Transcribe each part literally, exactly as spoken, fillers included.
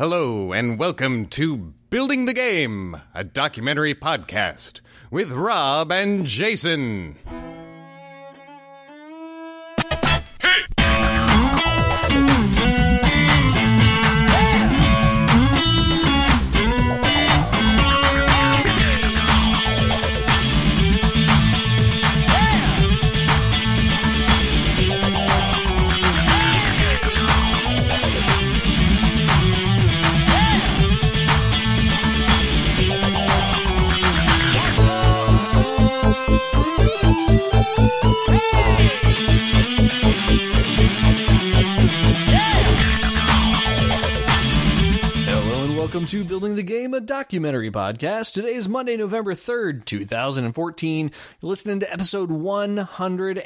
Hello, and welcome to Building the Game, a documentary podcast with Rob and Jason. Welcome to Building the Game, a documentary podcast. Today is Monday, November third, two thousand fourteen. You're listening to episode one hundred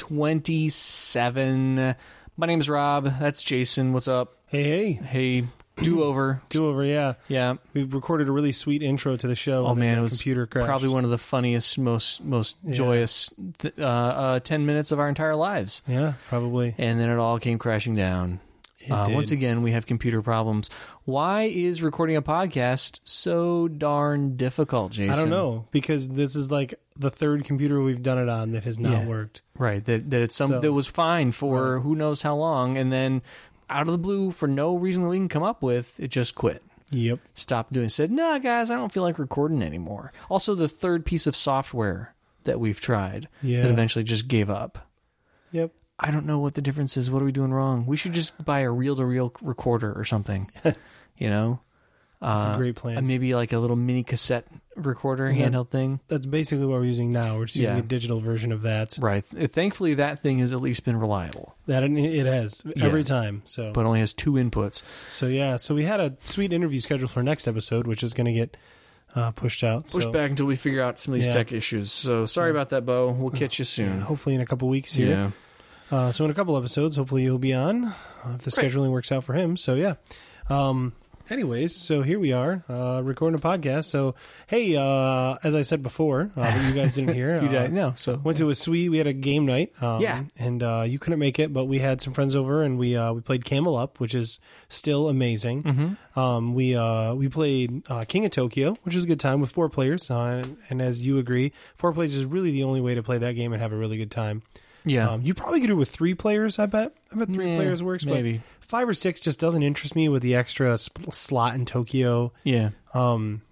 twenty-seven. My name's Rob. That's Jason. What's up? Hey, hey. Hey, do-over. Do-over, yeah. Yeah. We recorded a really sweet intro to the show. Oh, man, the it was computer crashed. Probably one of the funniest, most most Yeah. joyous th- uh, uh, ten minutes of our entire lives. Yeah, probably. And then it all came crashing down. Uh, once again, we have computer problems. Why is recording a podcast so darn difficult, Jason? I don't know, because this is like the third computer we've done it on that has not Yeah. worked. Right, that that it's some So- that was fine for Right. who knows how long, and then out of the blue, for no reason that we can come up with, it just quit. Yep. Stopped doing. Said, "No, guys, I don't feel like recording anymore." Also, the third piece of software that we've tried Yeah. that eventually just gave up. Yep. I don't know what the difference is. What are we doing wrong? We should just buy a reel-to-reel recorder or something. Yes. You know, That's uh, a great plan. and maybe like a little mini cassette recorder, Yeah. handheld thing. That's basically what we're using now. We're just using Yeah. a digital version of that. Right. Thankfully, that thing has at least been reliable, That it has every Yeah. time. So, but only has two inputs. so yeah. So we had a sweet interview scheduled for next episode, which is going to get uh, pushed out. Push so, back until we figure out some of these Yeah. tech issues. So sorry about that, Bo. We'll catch you soon. Hopefully in a couple weeks here. Yeah. Uh, so in a couple episodes, hopefully you'll be on uh, if the Great. scheduling works out for him. So yeah. Um, anyways, so here we are uh, recording a podcast. So hey, uh, as I said before, uh, that you guys didn't hear, You uh, did no. So went to a sweet. We had a game night. Um, Yeah. and uh, you couldn't make it, but we had some friends over, and we uh, we played Camel Up, which is still amazing. Mhm. Um, we uh, we played uh, King of Tokyo, which is a good time with four players. Uh, and, and as you agree, four players is really the only way to play that game and have a really good time. yeah, Um, you probably could do it with three players, I bet. I bet three Yeah, players works, maybe. but five or six just doesn't interest me with the extra sp- slot in Tokyo. yeah. Um,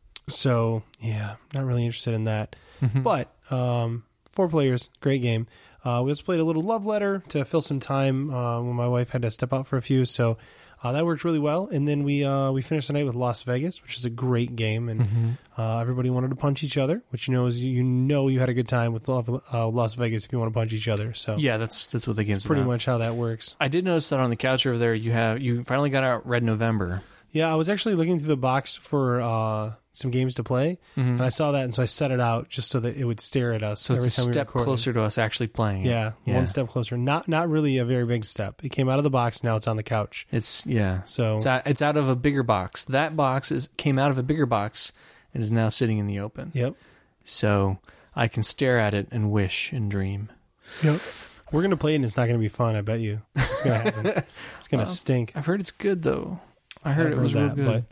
so, yeah, not really interested in that. Mhm. But um, four players, great game. Uh, we also played a little love letter to fill some time uh, when my wife had to step out for a few, so uh, that worked really well. And then we uh, we finished the night with Las Vegas, which is a great game, and Mhm. uh, everybody wanted to punch each other, which you know is you know you had a good time with Love- uh, Las Vegas if you want to punch each other. So Yeah, that's that's what the game's pretty about. much how that works. I did notice that on the couch over there, you have you finally got out Red November. Yeah, I was actually looking through the box for uh, some games to play, Mhm. and I saw that, and so I set it out just so that it would stare at us So every it's a time we step recorded. closer to us actually playing. it. Yeah, Yeah. one step closer. Not not really a very big step. It came out of the box. Now it's on the couch. It's yeah. So It's out, it's out of a bigger box. That box is came out of a bigger box and is now sitting in the open. yep, So I can stare at it and wish and dream. yep. We're gonna play it, and it's not gonna be fun. I bet you. It's gonna happen. It's gonna Well, stink. I've heard it's good though. I heard I've it was heard real that, good. but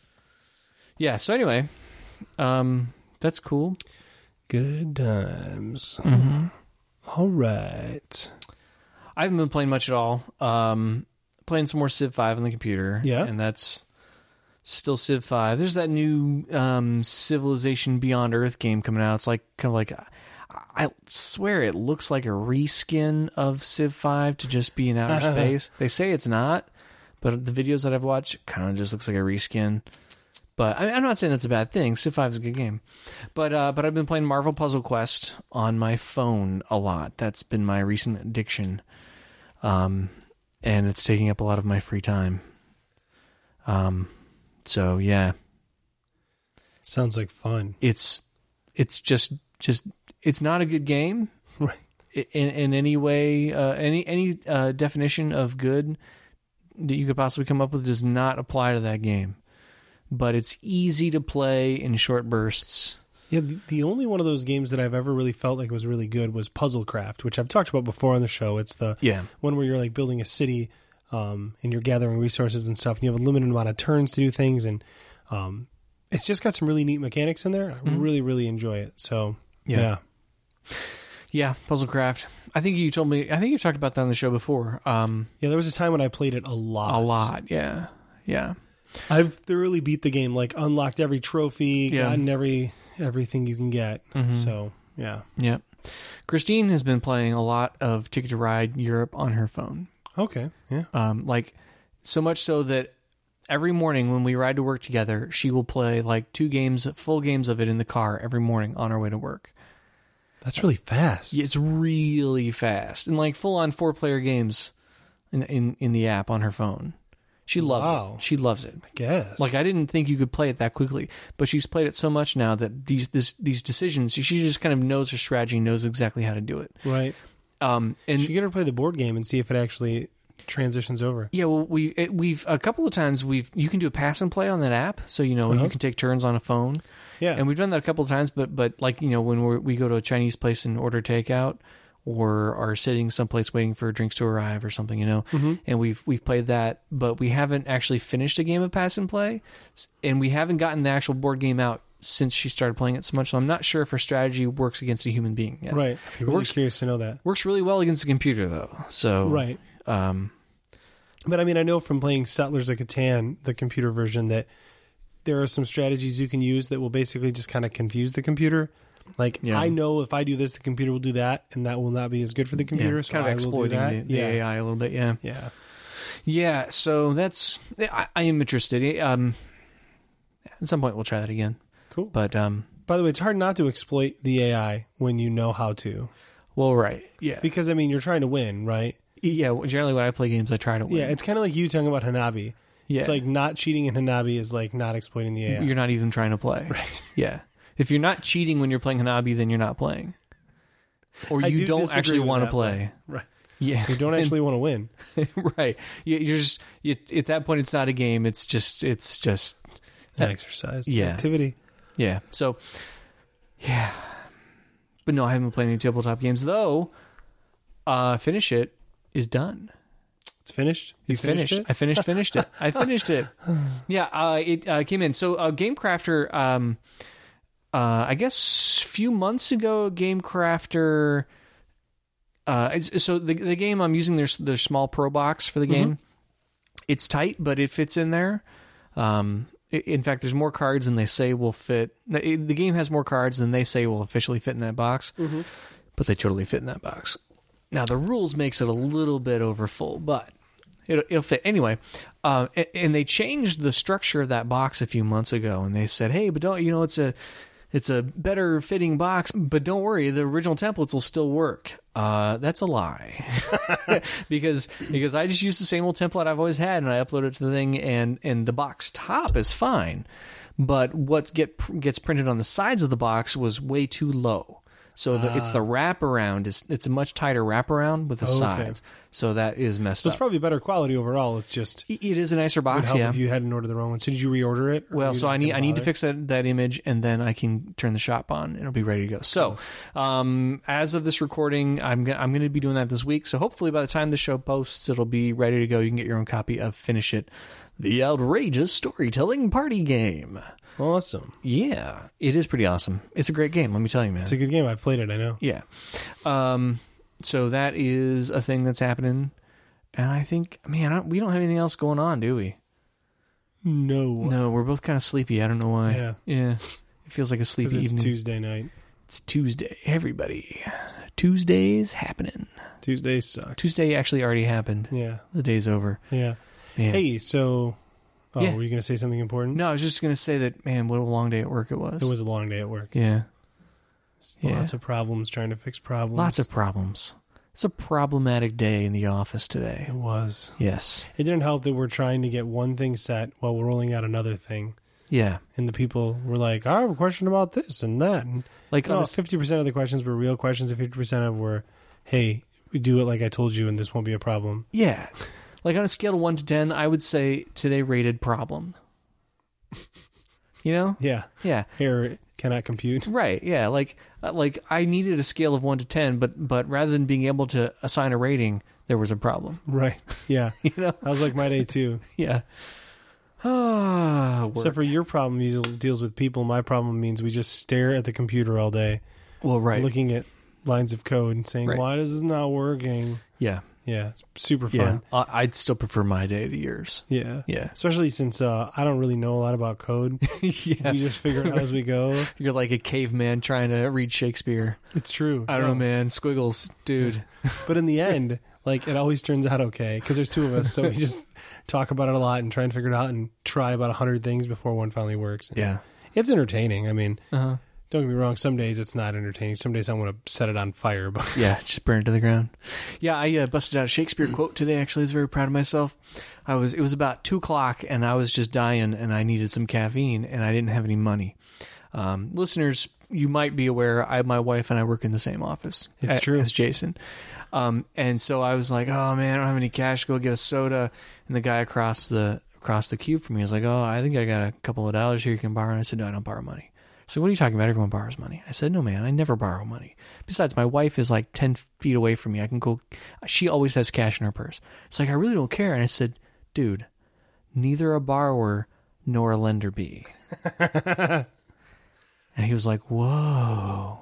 Yeah. So anyway, um, that's cool. good times. Mm-hmm. All right. I haven't been playing much at all. Um, playing some more Civ five on the computer. Yeah. and that's still Civ five. There's that new um, Civilization Beyond Earth game coming out. It's like kind of like I swear it looks like a reskin of Civ five to just be in outer space. They say it's not, but the videos that I've watched kind of just looks like a reskin. But I, I'm not saying that's a bad thing. Civ five is a good game. But uh, but I've been playing Marvel Puzzle Quest on my phone a lot. That's been my recent addiction. Um, and it's taking up a lot of my free time. Um, so yeah, Sounds like fun. it's it's just just it's not a good game. Right. In in any way, uh, any any uh, definition of good that you could possibly come up with does not apply to that game. But it's easy to play in short bursts. Yeah, the, the only one of those games that I've ever really felt like was really good was Puzzlecraft, which I've talked about before on the show. It's the Yeah. one where you're like building a city um, and you're gathering resources and stuff. And you have a limited amount of turns to do things, and um, it's just got some really neat mechanics in there. I mm-hmm. really, really enjoy it. So yeah. yeah. Yeah, Puzzlecraft. I think you told me, I think you've talked about that on the show before. Um, yeah, there was a time when I played it a lot. A lot, yeah. Yeah. I've thoroughly beat the game, like unlocked every trophy, yeah. gotten every everything you can get. Mm-hmm. So, yeah. Yeah. Christine has been playing a lot of Ticket to Ride Europe on her phone. Okay, yeah. Um, like, so much so that every morning when we ride to work together, she will play like two games, full games of it in the car every morning on our way to work. That's really fast. It's really fast. And like full on four player games in, in, in the app on her phone. She loves wow. it. She loves it. I guess. Like I didn't think you could play it that quickly, but she's played it so much now that these this, these decisions, she just kind of knows her strategy, knows exactly how to do it. Right. Um, and she get her to play the board game and see if it actually transitions over. Yeah, well, we it, we've a couple of times we've you can do a pass and play on that app, so you know uh-huh. you can take turns on a phone. Yeah, and we've done that a couple of times, but but like you know when we we go to a Chinese place and order takeout, or are sitting someplace waiting for drinks to arrive or something, you know, mm-hmm. and we've we've played that, but we haven't actually finished a game of pass and play, and we haven't gotten the actual board game out since she started playing it so much. So I'm not sure if her strategy works against a human being yet. Right, I'm really works, curious to know that. Works really well against a computer though. So right, um, but I mean, I know from playing Settlers of Catan, the computer version, that there are some strategies you can use that will basically just kind of confuse the computer. Like, yeah. I know if I do this, the computer will do that, and that will not be as good for the computer. Yeah, so kind of I exploiting will do the, that. the yeah. A I a little bit, yeah. Yeah. Yeah, so that's... I, I am interested. Um, at some point, we'll try that again. Cool. But, um... by the way, it's hard not to exploit the A I when you know how to. Well, right, yeah. Because, I mean, you're trying to win, right? Yeah, generally when I play games, I try to win. Yeah, it's kind of like you talking about Hanabi. Yeah. It's like not cheating in Hanabi is like not exploiting the A I. You're not even trying to play. Right. Yeah. If you're not cheating when you're playing Hanabi, then you're not playing. Or you do don't actually want to play. Way. Right. Yeah. You don't actually want to win. Right. You, you're just, you, at that point, it's not a game. It's just, it's just... An exercise. Yeah. Activity. Yeah. So, yeah. But no, I haven't played any tabletop games, though. Uh, Finish It is done. It's finished? You it's finished. finished. I finished finished it. I finished it. Yeah, uh, it uh, came in. So uh, GameCrafter, um, uh, I guess a few months ago, GameCrafter... Uh, it's, so the the game, I'm using their, their small Pro Box for the game. Mm-hmm. It's tight, but it fits in there. Um, it, in fact, there's more cards than they say will fit. It, the game has more cards than they say will officially fit in that box, mm-hmm. but they totally fit in that box. Now, the rules makes it a little bit overfull, but it'll, it'll fit. Anyway, uh, and, and they changed the structure of that box a few months ago, and they said, hey, but don't, you know, it's a it's a better fitting box, but don't worry, the original templates will still work. Uh, that's a lie. because because I just used the same old template I've always had, and I upload it to the thing, and, and the box top is fine. But what get gets printed on the sides of the box was way too low. So the, ah. it's the wraparound. It's, it's a much tighter wraparound with the okay. sides. So that is messed so up. It's probably better quality overall. It's just... It is a nicer box, would help yeah. if you hadn't ordered the wrong one. So did you reorder it? Well, so I need I need to fix that, that image, and then I can turn the shop on, and it'll be ready to go. So um, as of this recording, I'm, go- I'm going to be doing that this week. So hopefully by the time the show posts, it'll be ready to go. You can get your own copy of Finish It, the outrageous storytelling party game. Awesome. Yeah, it is pretty awesome. It's a great game, let me tell you, man. It's a good game. I've played it, I know. Yeah. Um, so that is a thing that's happening. And I think, man, I don't, we don't have anything else going on, do we? No. No, we're both kind of sleepy. I don't know why. Yeah. Yeah. It feels like a sleepy it's evening. It's Tuesday night. It's Tuesday, everybody. Tuesday's happening. Tuesday sucks. Tuesday actually already happened. Yeah. The day's over. Yeah. Man. Hey, so... Oh, yeah. were you going to say something important? No, I was just going to say that, man, what a long day at work it was. It was a long day at work. Yeah. yeah. Lots yeah. of problems, trying to fix problems. Lots of problems. It's a problematic day in the office today. It was. Yes. It didn't help that we're trying to get one thing set while we're rolling out another thing. Yeah. And the people were like, I have a question about this and that. And like, you know, fifty percent of the questions were real questions, and fifty percent of were, hey, we do it like I told you and this won't be a problem. Yeah. Like on a scale of one to ten, I would say today rated problem. You know? Yeah. Yeah. Error cannot compute. Right. Yeah. Like, uh, like I needed a scale of one to ten, but but rather than being able to assign a rating, there was a problem. Right. Yeah. You know? That was like my day too. Yeah. Ah, Except for your problem usually deals with people. My problem means we just stare at the computer all day, well, right. looking at lines of code and saying, Right. why is this not working? Yeah. Yeah. It's super Yeah. fun. I- I'd still prefer my day to yours. Yeah. Yeah. Especially since uh, I don't really know a lot about code. Yeah. We just figure it out as we go. You're like a caveman trying to read Shakespeare. It's true. I don't know, Yeah. man. Squiggles, dude. But in the end, like, it always turns out okay because there's two of us. So we just talk about it a lot and try and figure it out and try about a hundred things before one finally works. And Yeah. it's entertaining. I mean, Uh-huh. don't get me wrong. Some days it's not entertaining. Some days I want to set it on fire. But Yeah, just burn it to the ground. Yeah, I uh, busted out a Shakespeare quote today. Actually, I was very proud of myself. I was. It was about two o'clock, and I was just dying, and I needed some caffeine, and I didn't have any money. Um, listeners, you might be aware, I, my wife and I work in the same office. It's a- true. as Jason. Um, and so I was like, "Oh man, I don't have any cash. Go get a soda." And the guy across the across the cube from me was like, "Oh, I think I got a couple of dollars here you can borrow." And I said, "No, I don't borrow money." So what are you talking about? Everyone borrows money. I said, no, man, I never borrow money. Besides, my wife is like ten feet away from me. I can go. She always has cash in her purse. It's like, I really don't care. And I said, dude, neither a borrower nor a lender be. And he was like, whoa.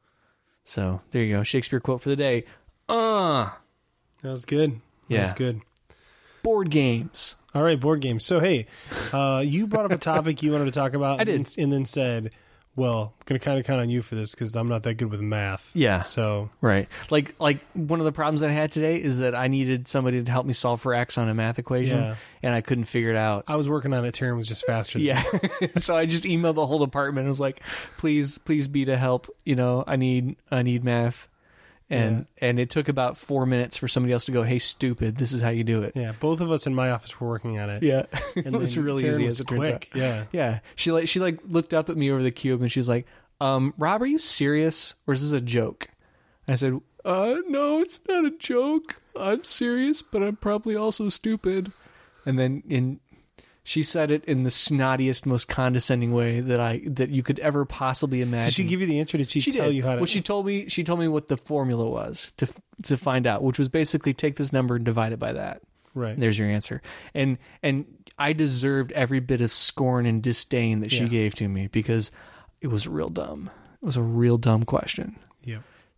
So there you go. Shakespeare quote for the day. Uh, that was good. Yeah. That's good. Board games. All right, board games. So, hey, uh, you brought up a topic you wanted to talk about. I did. And, and then said, well, I'm going to kind of count on you for this because I'm not that good with math. Yeah. So, Right. Like like one of the problems that I had today is that I needed somebody to help me solve for X on a math equation, Yeah. and I couldn't figure it out. I was working on it. Taryn was just faster than Yeah. So I just emailed the whole department. I was like, please, please be to help. You know, I need I need math. And and it took about four minutes for somebody else to go, hey, stupid, this is how you do it. Yeah, both of us in my office were working on it. Yeah. It And was then really Taryn easy was as it turns quick. out. Yeah. Yeah. She like she like looked up at me over the cube and she's like, um, Rob, are you serious? Or is this a joke? I said, uh, no, it's not a joke. I'm serious, but I'm probably also stupid. And then in she said it in the snottiest, most condescending way that I that you could ever possibly imagine. Did she give you the answer? Did she, She tell did. you how to? Well, she told me. She told me what the formula was to to find out, which was basically take this number and divide it by that. Right. There's your answer. And and I deserved every bit of scorn and disdain that she Yeah. gave to me because it was real dumb. It was a real dumb question. Yeah.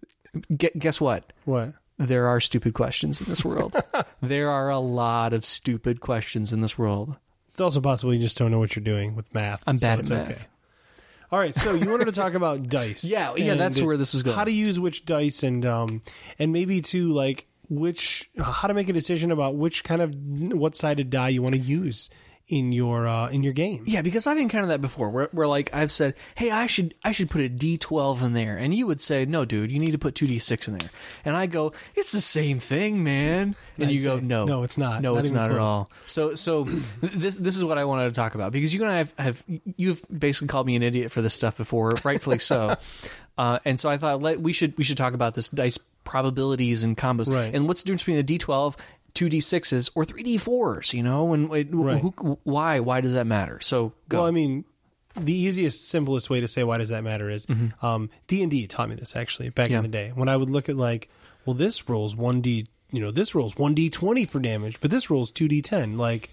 Gu guess what? What? There are stupid questions in this world. There are a lot of stupid questions in this world. It's also possible you just don't know what you're doing with math. I'm so bad it's at math. okay. All right, so you wanted to talk about dice. Yeah, yeah, that's and where this was going. How to use which dice and um and maybe to like which how to make a decision about which kind of what sided die you want to use in your uh in your game. Yeah, because I've encountered that before, where, where like I've said, "Hey, I should I should put a D twelve in there," and you would say, "No, dude, you need to put two D six in there," and I go, "It's the same thing, man," and I'd you go, say, "No, no, it's not. No, Not it's even not at close." all." So, so this this is what I wanted to talk about because you and I have, have you've basically called me an idiot for this stuff before, rightfully so, uh, and so I thought let, we should we should talk about this dice probabilities and combos, Right. and what's the difference between a D twelve. Two D sixes or three D fours, you know, and it, Right. who, why why does that matter? So go. Well, I mean, the easiest, simplest way to say why does that matter is um, D and D taught me this actually back Yeah. in the day when I would look at like, well, this rolls one D, you know, this rolls one D twenty for damage, but this rolls two D ten. Like,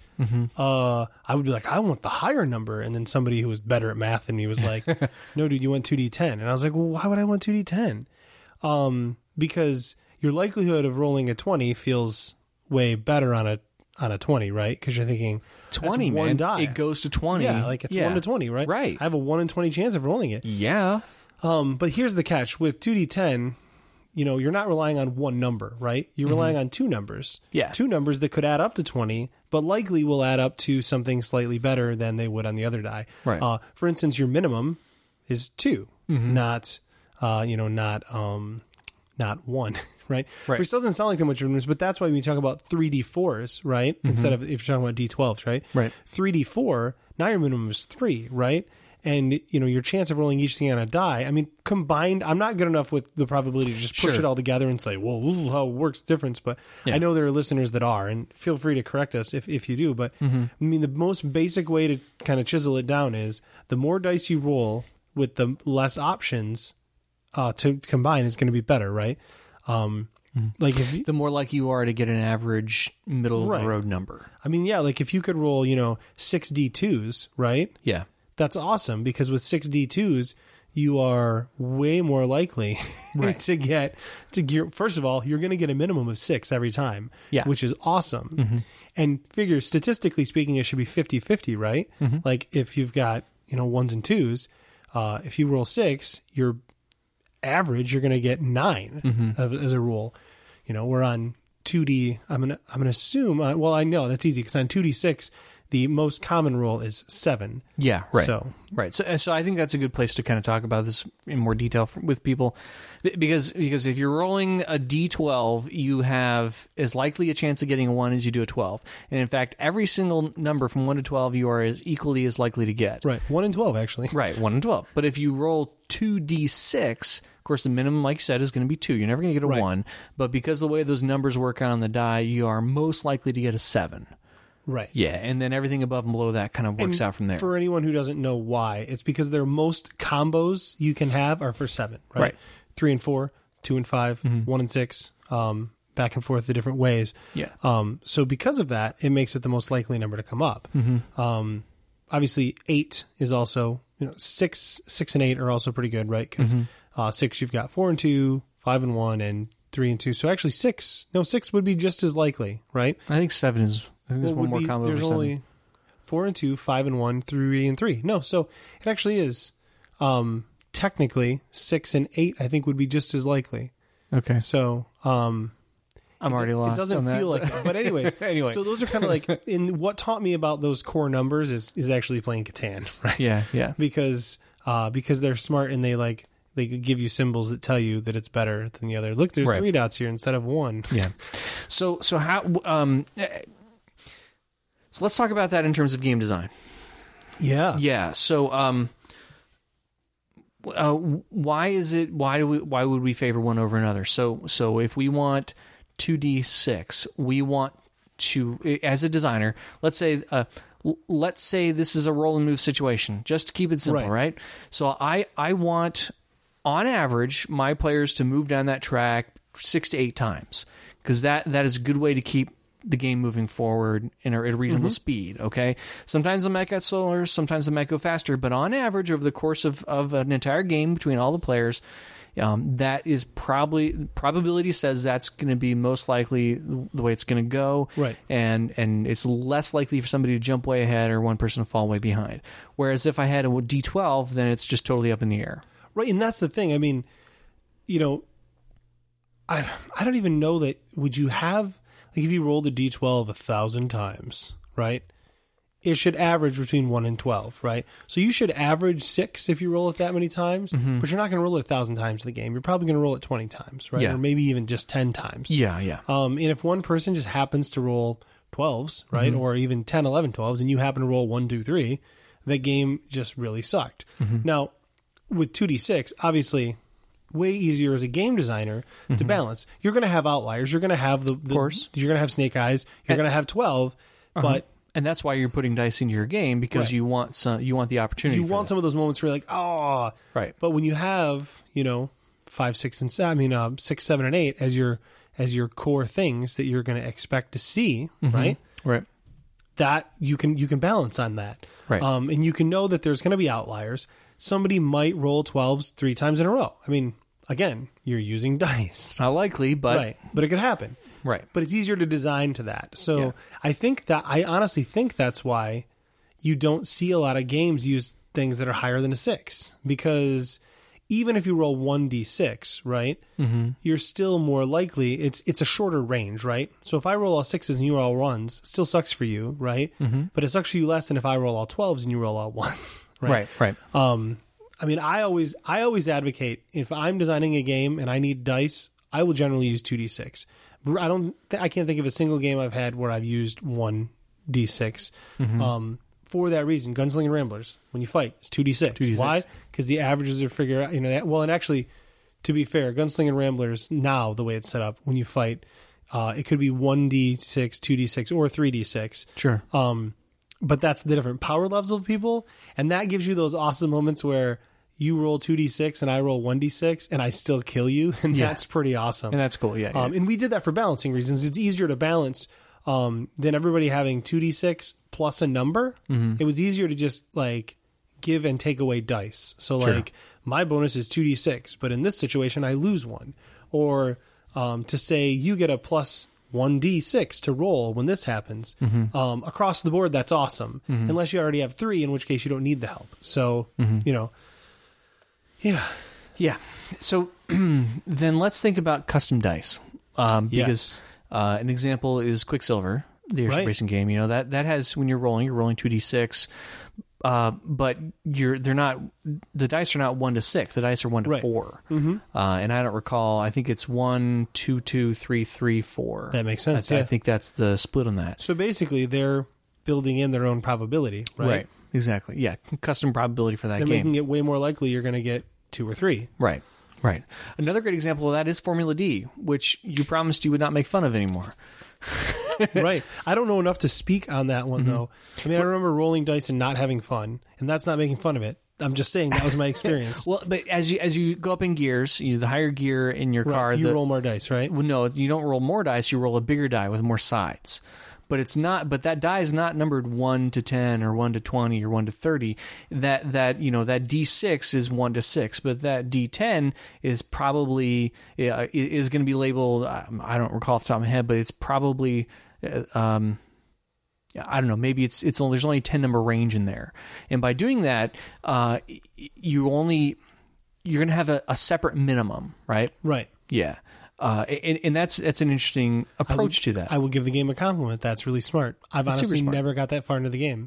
uh, I would be like, I want the higher number, and then somebody who was better at math than me was like, no, dude, you want two D ten, and I was like, well, why would I want two D ten? Um, because your likelihood of rolling a twenty feels way better on a on a twenty, right? Because you're thinking twenty, that's one man. die. It goes to twenty. Yeah, like it's Yeah. one to twenty, right? Right. I have a one in twenty chance of rolling it. Yeah. Um, but here's the catch: with two D ten, you know, you're not relying on one number, right? You're relying on two numbers. Yeah. two numbers that could add up to twenty, but likely will add up to something slightly better than they would on the other die. Right. Uh, for instance, your minimum is two, not, uh, you know, not um, not one. Right? Right. Which doesn't sound like that much of a difference, but that's why we talk about three D fours, right? Instead of if you're talking about D twelves, right? Right. three D four, now your minimum is three, right? And, you know, your chance of rolling each thing on a die, I mean, combined, I'm not good enough with the probability to just push Sure. it all together and say, well, this is how it works difference. But Yeah. I know there are listeners that are, and feel free to correct us if, if you do. But, Mm-hmm. I mean, the most basic way to kind of chisel it down is the more dice you roll with the less options uh, to combine is going to be better, right? Um, Like if you, The more likely you are to get an average middle Right. of the road number. I mean, yeah, like if you could roll, you know, six D twos, right? Yeah. That's awesome because with six D twos, you are way more likely Right. to get to gear. First of all, you're going to get a minimum of six every time, Yeah. which is awesome. And figure statistically speaking, it should be fifty-fifty, right? Like if you've got, you know, ones and twos, uh, if you roll six, your average, you're going to get nine of, as a rule. You know, we're on two D. I'm going to, I'm going to assume, uh, well, I know that's easy because on two D six, the most common roll is seven. Yeah, right. So, Right. So, so I think that's a good place to kind of talk about this in more detail f- with people, B- because because if you're rolling a D twelve, you have as likely a chance of getting a one as you do a twelve, and in fact, every single number from one to twelve, you are as equally as likely to get. right. one in twelve, actually. Right, one and twelve. But if you roll two D six, of course, the minimum, like you said, is going to be two. You're never going to get a Right. one, but because of the way those numbers work out on the die, you are most likely to get a seven. Right. Yeah, and then everything above and below that kind of works And out from there. For anyone who doesn't know why, it's because their most combos you can have are for seven, right? Right. Three and four, two and five, one and six, um, back and forth the different ways. Yeah. Um, so because of that, it makes it the most likely number to come up. Um, obviously, eight is also, you know, six, six and eight are also pretty good, right? Because uh, six, you've got four and two, five and one, and three and two. So actually, six, no, six would be just as likely, right? I think seven is. I think there's Well, one would more be- combo There's over seven. only four and two, five and one, three and three. No, so it actually is. Um, technically, six and eight, I think, would be just as likely. Okay, So, um, I'm already it lost. doesn't on that, feel so- like it. But anyways, Anyway. so those are kind of like, in what taught me about those core numbers is is actually playing Catan, right? Yeah, yeah. Because uh, because they're smart and they like they give you symbols that tell you that it's better than the other. Look, there's Right. three dots here instead of one. Yeah. So so how um so let's talk about that in terms of game design. Yeah. Yeah. So um uh, why is it why do we why would we favor one over another? So so if we want two D six, we want to, as a designer, let's say uh l- let's say this is a roll and move situation, just to keep it simple, Right. right? So I I want, on average, my players to move down that track six to eight times, because that, that is a good way to keep the game moving forward in a, at a reasonable speed, okay? Sometimes they might get slower, sometimes they might go faster, but on average, over the course of, of an entire game between all the players, um, that is probably, probability says that's going to be most likely the way it's going to go. Right. And, and it's less likely for somebody to jump way ahead or one person to fall way behind. Whereas if I had a D twelve, then it's just totally up in the air. Right, and that's the thing. I mean, you know, I I don't even know that. Would you have, like, if you rolled a d twelve a thousand times, right? It should average between one and twelve, right? So you should average six if you roll it that many times, but you're not going to roll it a thousand times in the game. You're probably going to roll it twenty times, right? Yeah. Or maybe even just ten times. Yeah, yeah. Um, and if one person just happens to roll twelves, right, or even ten, eleven, twelves, and you happen to roll one, two, three, that game just really sucked. Now, with two d six, obviously, way easier as a game designer to balance. You're going to have outliers. You're going to have the, the course. You're going to have snake eyes. You're going to have twelve, but And that's why you're putting dice into your game, because Right. you want some, you want the opportunity. you for want that. some of those moments where you're like, oh, Right. But when you have, you know, five, six, and seven, I mean, um, six, seven, and eight as your as your core things that you're going to expect to see, right? Right. That you can you can balance on that, Right. Um, and you can know that there's going to be outliers. Somebody might roll twelves three times in a row. I mean, again, you're using dice, It's not likely, but right? But it could happen. right. But it's easier to design to that. So Yeah. I think that I honestly think that's why you don't see a lot of games use things that are higher than a six, because even if you roll one d six, right, mm-hmm. you're still more likely. It's it's a shorter range, right? So if I roll all sixes and you roll all ones, it still sucks for you, right? Mm-hmm. But it sucks for you less than if I roll all twelves and you roll all ones, right? Right. Right. Um, I mean, I always I always advocate, if I'm designing a game and I need dice, I will generally use two d six. I don't. Th- I can't think of a single game I've had where I've used one d six. Mm-hmm. Um, for that reason, Gunslinger Ramblers, when you fight, it's two d six. two d six. Why? Because the averages are figured out. You know. That, well, and actually, to be fair, Gunslinger Ramblers now, the way it's set up, when you fight, uh, it could be one d six, two d six, or three d six. Sure. Um, but that's the different power levels of people, and that gives you those awesome moments where you roll two d six and I roll one d six and I still kill you, and Yeah. that's pretty awesome. And that's cool. Yeah. Um, yeah. and we did that for balancing reasons. It's easier to balance um, than everybody having two d six plus a number. Mm-hmm. It was easier to just like give and take away dice. So Sure. like my bonus is two d six, but in this situation I lose one. Or um, to say you get a plus one d six to roll when this happens. Mm-hmm. Um, across the board, that's awesome. Unless you already have three, in which case you don't need the help. So, Mm-hmm. you know, yeah. Yeah. So then let's think about custom dice. Um, Yes. because uh, an example is Quicksilver, the airship Right. racing game. You know, that, that has, when you're rolling, you're rolling two d six. Uh, but you're they're not the dice are not one to six. The dice are one to Right. four. Mm-hmm. Uh, and I don't recall. I think it's one, two, two, three, three, four. That makes sense, That's, I yeah. think that's the split on that. So basically, they're building in their own probability, right? Exactly. Yeah. Custom probability for that They're game. making it way more likely you're going to get two or three. Right. Right. Another great example of that is Formula D, which you promised you would not make fun of anymore. Right. I don't know enough to speak on that one, though. I mean, I remember rolling dice and not having fun, and that's not making fun of it. I'm just saying that was my experience. Well, but as you as you go up in gears, you the higher gear in your car, Right, you the, roll more dice, right? well, no, you don't roll more dice. You roll a bigger die with more sides. But it's not. But that die is not numbered one to ten or one to twenty or one to thirty. That that you know that D six is one to six, but that D ten is probably uh, is going to be labeled. um, I don't recall off the top of my head, but it's probably. Uh, um, I don't know. Maybe it's it's only there's only a ten number range in there, and by doing that, uh, you only you're going to have a, a separate minimum, right? Right. Yeah. Uh, and, and that's that's an interesting approach to that. I will give the game a compliment. That's really smart. I've It's super honestly smart. never got that far into the game.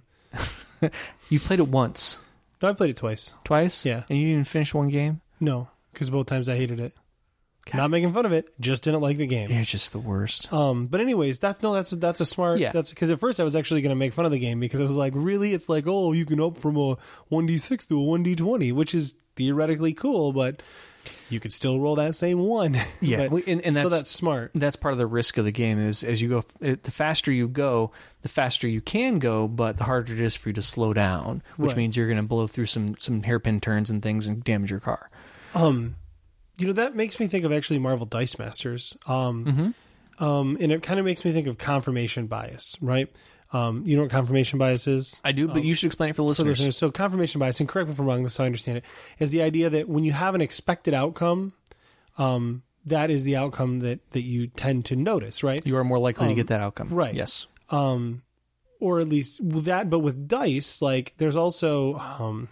You played it once, No, I played it twice. twice, Yeah. and you didn't finish one game. No, because both times I hated it. God. Not making fun of it, just didn't like the game. You're just the worst. Um, but anyways, that's no, that's that's a smart. Yeah. That's because at first I was actually going to make fun of the game because I was like, really, it's like, oh, you can up from a one d six to a one d twenty, which is theoretically cool, but you could still roll that same one. Yeah, But- we- and, and so that's that's smart. that's part of the risk of the game is as you go, it, the faster you go, the faster you can go, but the harder it is for you to slow down, which Right. means you're going to blow through some some hairpin turns and things and damage your car. Um, you know, that makes me think of actually Marvel Dice Masters. Um, Mm-hmm. um, and it kind of makes me think of confirmation bias, right? Um, you know what confirmation bias is? I do, but you should explain it for For listeners. listeners. So confirmation bias, and correct me if I'm wrong, this is how I understand it, is the idea that when you have an expected outcome, um, that is the outcome that, that you tend to notice, right? You are more likely to Um, get that outcome, right. Yes. Um, or at least with that, but with dice, like there's also, um,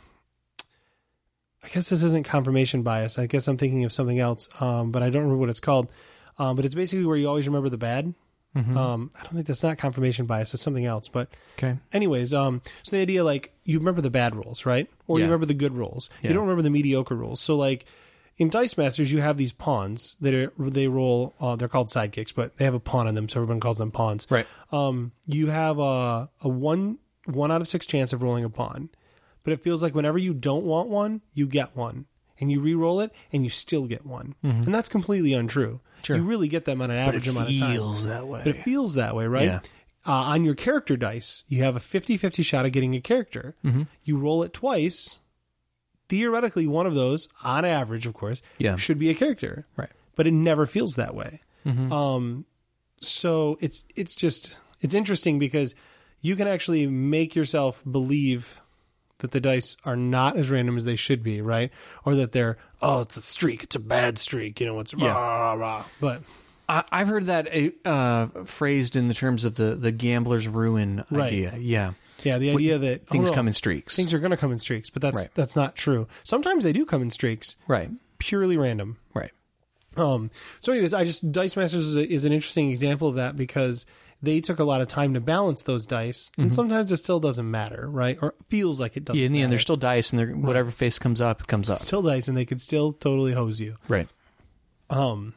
I guess this isn't confirmation bias. I guess I'm thinking of something else, um, but I don't remember what it's called. Um, but it's basically where you always remember the bad. Mm-hmm. Um, I don't think that's not confirmation bias. It's something else. But Okay. anyways, um, so the idea like you remember the bad rolls, right? Or Yeah. you remember the good rolls. Yeah. You don't remember the mediocre rolls. So like in Dice Masters, you have these pawns that are, they roll. Uh, they're called sidekicks, but they have a pawn on them, so everyone calls them pawns. Right. Um, you have a a one one out of six chance of rolling a pawn, but it feels like whenever you don't want one, you get one, and you re-roll it, and you still get one, and that's completely untrue. Sure. You really get them on an average amount of time. feels that way. But it feels that way, right? Yeah. Uh, on your character dice, you have a fifty-fifty shot of getting a character. Mm-hmm. You roll it twice. Theoretically, one of those, on average, of course, Yeah. should be a character. Right. But it never feels that way. Mm-hmm. Um, so it's it's just it's interesting because you can actually make yourself believe that the dice are not as random as they should be, right? Or that they're, oh, it's a streak, it's a bad streak, you know, it's rah, Yeah. rah, rah. But I, I've heard that uh, phrased in the terms of the, the gambler's ruin Right. idea. Yeah. yeah, the idea that Things oh, no, come in streaks. things are going to come in streaks, but that's Right. that's not true. Sometimes they do come in streaks, Right. purely random. Right. Um, so anyways, I just, Dice Masters is, a, is an interesting example of that because they took a lot of time to balance those dice, and sometimes it still doesn't matter, right? Or feels like it doesn't Yeah, in the end, matter. there's still dice, and they're- whatever face comes up, it comes up. still dice, and they could still totally hose you. Right. Um,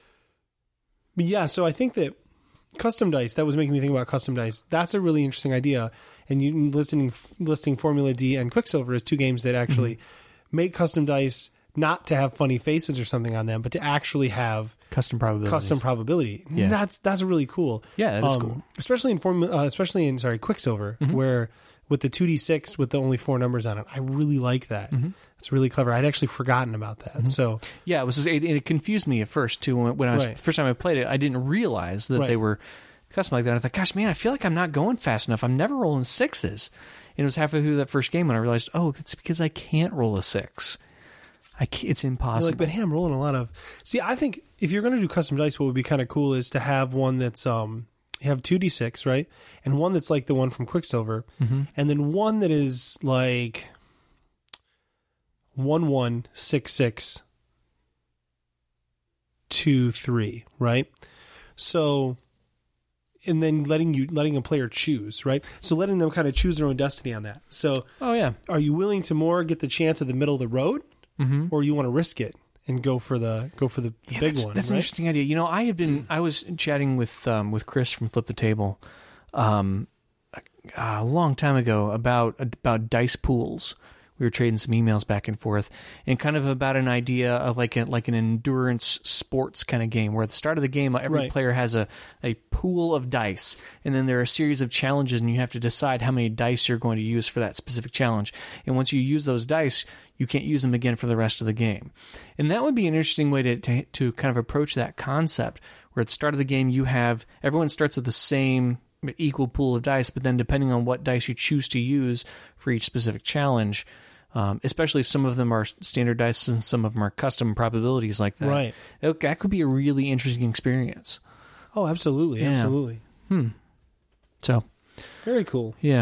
but yeah, so I think that custom dice, that was making me think about custom dice. That's a really interesting idea. And you listening, listing Formula D and Quicksilver as two games that actually Mm-hmm. make custom dice not to have funny faces or something on them, but to actually have Custom probabilities. custom probability. Yeah. That's that's really cool. Yeah, that is Um, cool. Especially in Form, uh, especially in sorry Quicksilver, Mm-hmm. where with the two d six with the only four numbers on it. I really like that. Mm-hmm. It's really clever. I'd actually forgotten about that. Mm-hmm. So yeah, it was. Just, it, it confused me at first too. When, when I was right. first time I played it, I didn't realize that right. they were custom like that. I thought, gosh, man, I feel like I'm not going fast enough. I'm never rolling sixes. And it was halfway through that first game when I realized, oh, it's because I can't roll a six. I can't, it's impossible. You're like, but hey, I'm rolling a lot of. See, I think if you're going to do custom dice, what would be kind of cool is to have one that's um, you have two d six, right, and one that's like the one from Quicksilver, mm-hmm. and then one that is like one one six six two three, right? So, and then letting you letting a player choose, right? So letting them kind of choose their own destiny on that. So, oh yeah, are you willing to more get the chance at the middle of the road, mm-hmm. or you want to risk it and go for the go for the, the yeah, big that's, one? That's right? an interesting idea. You know, I had been I was chatting with um, with Chris from Flip the Table, um, a long time ago about about dice pools. We were trading some emails back and forth, and kind of about an idea of like a, like an endurance sports kind of game, where at the start of the game, every right. player has a, a pool of dice, and then there are a series of challenges, and you have to decide how many dice you're going to use for that specific challenge. And once you use those dice, you can't use them again for the rest of the game. And that would be an interesting way to to, to kind of approach that concept, where at the start of the game, you have everyone starts with the same equal pool of dice, but then depending on what dice you choose to use for each specific challenge, Um, especially if some of them are standard dice and some of them are custom probabilities like that. Right. That, that could be a really interesting experience. Oh, absolutely. Yeah. Absolutely. Hmm. So. Very cool. Yeah.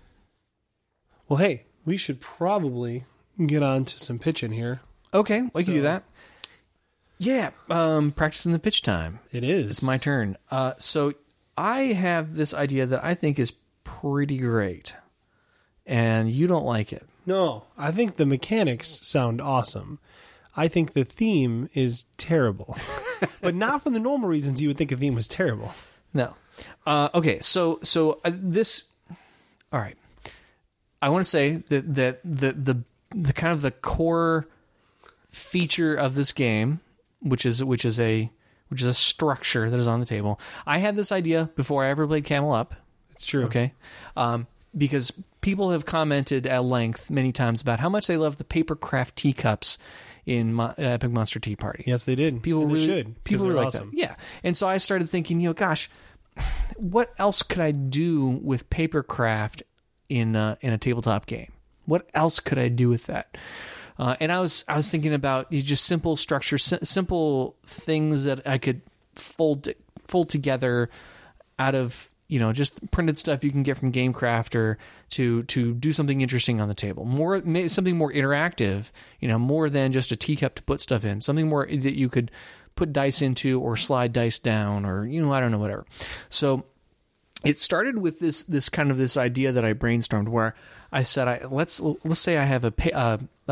Well, hey, we should probably get on to some pitching here. Okay, we so, can do that. Yeah. Um, practicing the pitch time. It is. It's my turn. Uh, so I have this idea that I think is pretty great, and you don't like it. No, I think the mechanics sound awesome. I think the theme is terrible. But not for the normal reasons you would think a theme was terrible. No. Uh, okay, so so uh, this... All right. I want to say that, that the, the the kind of the core feature of this game, which is which is a which is a structure that is on the table. I had this idea before I ever played Camel Up. It's true. Okay. Um, because people have commented at length many times about how much they love the papercraft teacups in Mo- Epic Monster Tea Party. Yes, they did. People and really they should. People they're really like awesome. that. Yeah. And so I started thinking, you know, gosh, what else could I do with papercraft in uh, in a tabletop game? What else could I do with that? Uh, and I was I was thinking about just simple structure, si- simple things that I could fold fold together out of, you know, just printed stuff you can get from GameCrafter to to do something interesting on the table. More something more interactive, you know, more than just a teacup to put stuff in. Something more that you could put dice into or slide dice down, or, you know, I don't know, whatever. So it started with this this kind of this idea that I brainstormed, where I said, I let's let's say I have a pa- uh, a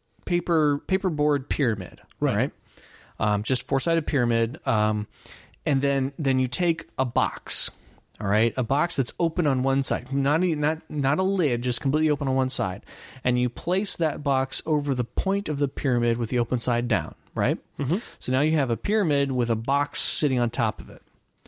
paper paperboard pyramid, right? right? Um, just four sided pyramid, um, and then then you take a box. All right, a box that's open on one side, not a, not not a lid, just completely open on one side, and you place that box over the point of the pyramid with the open side down. Right. Mm-hmm. So now you have a pyramid with a box sitting on top of it,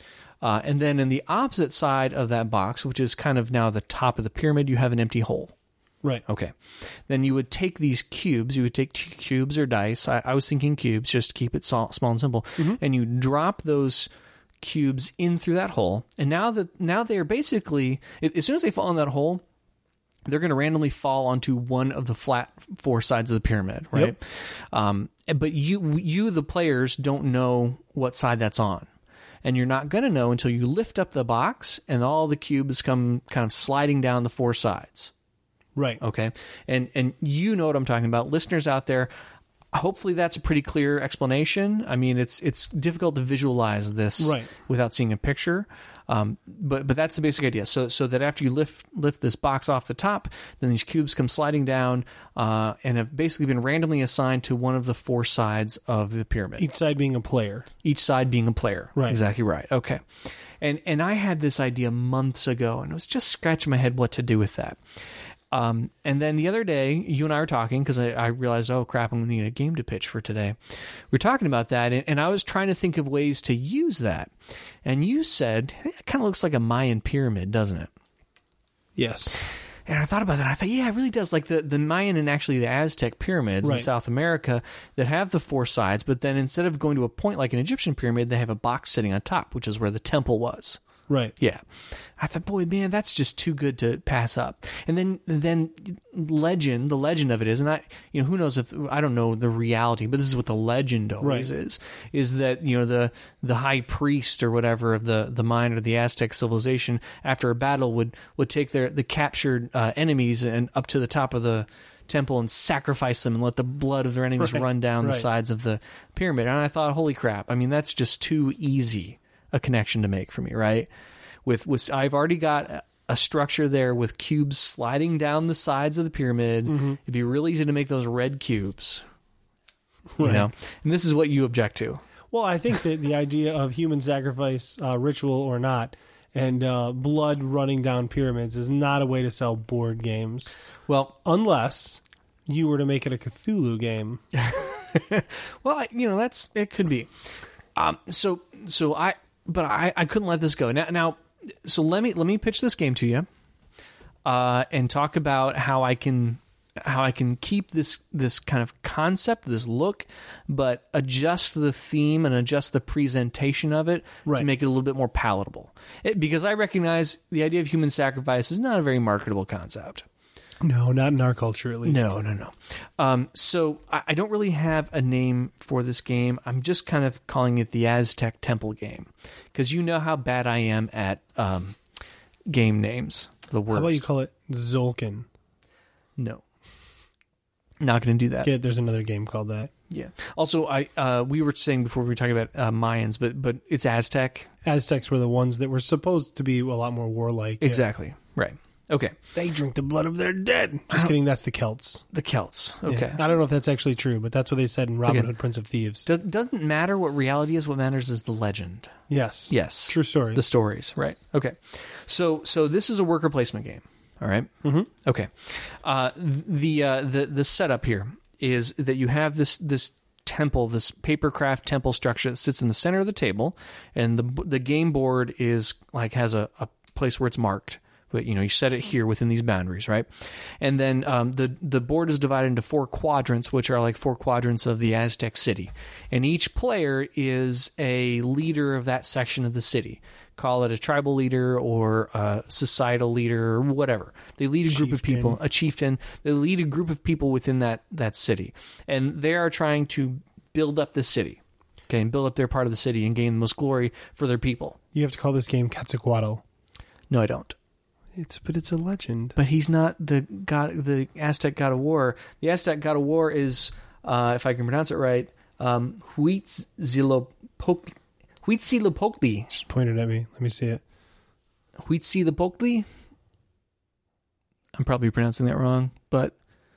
uh, and then in the opposite side of that box, which is kind of now the top of the pyramid, you have an empty hole. Right. Okay. Then you would take these cubes. You would take two cubes or dice. I, I was thinking cubes, just to keep it small, small and simple, mm-hmm. and you drop those cubes in through that hole, and now that now they are basically, as soon as they fall in that hole, they're going to randomly fall onto one of the flat four sides of the pyramid, right? Yep. Um, but you, you, the players, don't know what side that's on, and you're not going to know until you lift up the box and all the cubes come kind of sliding down the four sides. Right. Okay, and and you know what I'm talking about, listeners out there. Hopefully that's a pretty clear explanation. I mean, it's it's difficult to visualize this right. without seeing a picture, um, but but that's the basic idea. So so that after you lift lift this box off the top, then these cubes come sliding down uh, and have basically been randomly assigned to one of the four sides of the pyramid. Each side being a player. Each side being a player. Right. Exactly right. Okay. And and I had this idea months ago, and I was just scratching my head what to do with that. Um, and then the other day, you and I were talking, because I, I realized, oh crap, I'm going to need a game to pitch for today. We were talking about that, and, and I was trying to think of ways to use that. And you said, it kind of looks like a Mayan pyramid, doesn't it? Yes. And I thought about that. And I thought, yeah, it really does. Like the, the Mayan and actually the Aztec pyramids Right. in South America that have the four sides, but then instead of going to a point like an Egyptian pyramid, they have a box sitting on top, which is where the temple was. Right. Yeah. I thought, boy, man, that's just too good to pass up. And then, then legend, the legend of it is, and I, you know, who knows if, I don't know the reality, but this is what the legend always Right. is, is that, you know, the, the high priest or whatever of the, the Mayan or the Aztec civilization after a battle would, would take their, the captured uh, enemies and up to the top of the temple and sacrifice them and let the blood of their enemies Right. run down Right. the sides of the pyramid. And I thought, holy crap. I mean, that's just too easy a connection to make for me, right? With, with I've already got a structure there with cubes sliding down the sides of the pyramid. Mm-hmm. It'd be real easy to make those red cubes, you Right. know. And this is what you object to. Well, I think that the idea of human sacrifice, uh, ritual or not, and uh, blood running down pyramids is not a way to sell board games, Well, unless you were to make it a Cthulhu game. well, I, you know, that's it could be. Um, so, so I, but I, I couldn't let this go. Now, now, so let me let me pitch this game to you, uh, and talk about how I can how I can keep this this kind of concept, this look, but adjust the theme and adjust the presentation of it Right. to make it a little bit more palatable. It, because I recognize the idea of human sacrifice is not a very marketable concept. No, not in our culture, at least. No, no, no. Um, so I, I don't really have a name for this game. I'm just kind of calling it the Aztec Temple game because you know how bad I am at um, game names. The worst. How about you call it Zolkin? No, not going to do that. Okay, there's another game called that. Yeah. Also, I uh, we were saying before we were talking about uh, Mayans, but but it's Aztec. Aztecs were the ones that were supposed to be a lot more warlike. Exactly. Right. Okay. They drink the blood of their dead. Just kidding, that's the Celts. The Celts. Okay. Yeah. I don't know if that's actually true, but that's what they said in Robin Okay. Hood, Prince of Thieves. Does, doesn't matter what reality is. What matters is the legend. Yes. Yes. True story. The stories, right? Okay. So so this is a worker placement game. All right? Mm-hmm. Okay. Uh, the uh, the the setup here is that you have this this temple, this papercraft temple structure that sits in the center of the table, and the the game board is like has a, a place where it's marked. But you know, you set it here within these boundaries, right? And then um, the the board is divided into four quadrants, which are like four quadrants of the Aztec city, and each player is a leader of that section of the city. Call it a tribal leader or a societal leader or whatever. They lead a group of Chieftain. people, a chieftain. They lead a group of people within that that city, and they are trying to build up the city, okay, and build up their part of the city and gain the most glory for their people. You have to call this game Quetzalcoatl. No, I don't. It's but it's a legend. But he's not the god, the Aztec god of war. The Aztec god of war is, uh, if I can pronounce it right, um, Huitzilopochtli. Huitzilopochtli. Just pointed at me. Let me see it. Huitzilopochtli. I'm probably pronouncing that wrong, but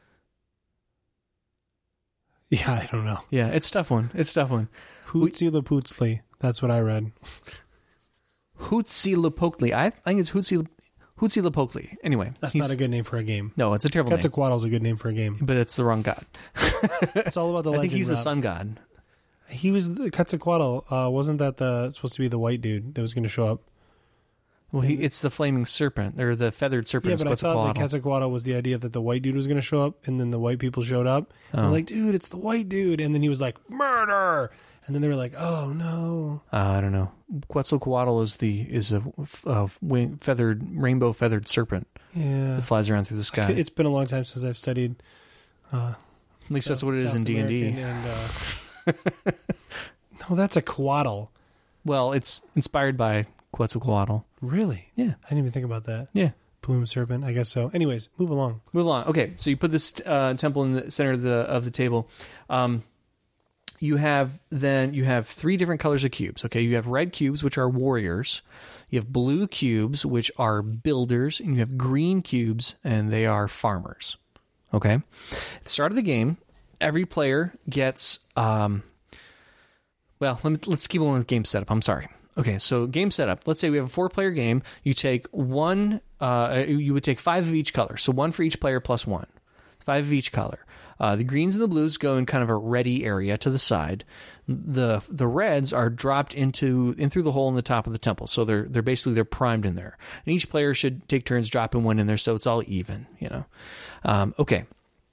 Yeah, I don't know. yeah, it's a tough one. It's a tough one. Huitzilopochtli. That's what I read. Huitzilopochtli. I think it's Huitzil Huitzilopochtli. Anyway, That's he's- not a good name for a game. no, it's a terrible name, Quetzalcoatl's a good name for a game. but it's the wrong god. It's all about the I legend. think he's the Rob. sun god. He was the Quetzalcoatl. Uh, wasn't that the supposed to be the white dude that was going to show up? Well, he, it's the flaming serpent or the feathered serpent. Yeah, is but I thought that Quetzalcoatl. Quetzalcoatl was the idea that the white dude was going to show up, and then the white people showed up. And Oh. they're like, dude, it's the white dude. And then he was like, murder. And then they were like, oh, no. Uh, I don't know. Quetzalcoatl is the is a, a wing, feathered rainbow feathered serpent Yeah. that flies around through the sky. It's been a long time since I've studied. Uh, At least that's what it is in South D and D. American and, uh, no, that's a quaddle. Well, it's inspired by Quetzalcoatl. Really? Yeah, I didn't even think about that. yeah. Plume serpent, I guess so. Anyways, move along. Move along. Okay, so you put this uh, temple in the center of the of the table. Um, you have then you have three different colors of cubes. Okay, you have red cubes, which are warriors. You have blue cubes, which are builders, and you have green cubes, and they are farmers. Okay. At the start of the game, every player gets. Um, well, let me, let's keep on with game setup. I'm sorry. Okay, so game setup. Let's say we have a four-player game. You take one. Uh, you would take five of each color, so one for each player plus one. Five five of each color. Uh, the greens and the blues go in kind of a ready area to the side. The the reds are dropped into in through the hole in the top of the temple, so they're they're basically they're primed in there. And each player should take turns dropping one in there, so it's all even. You know, um, okay.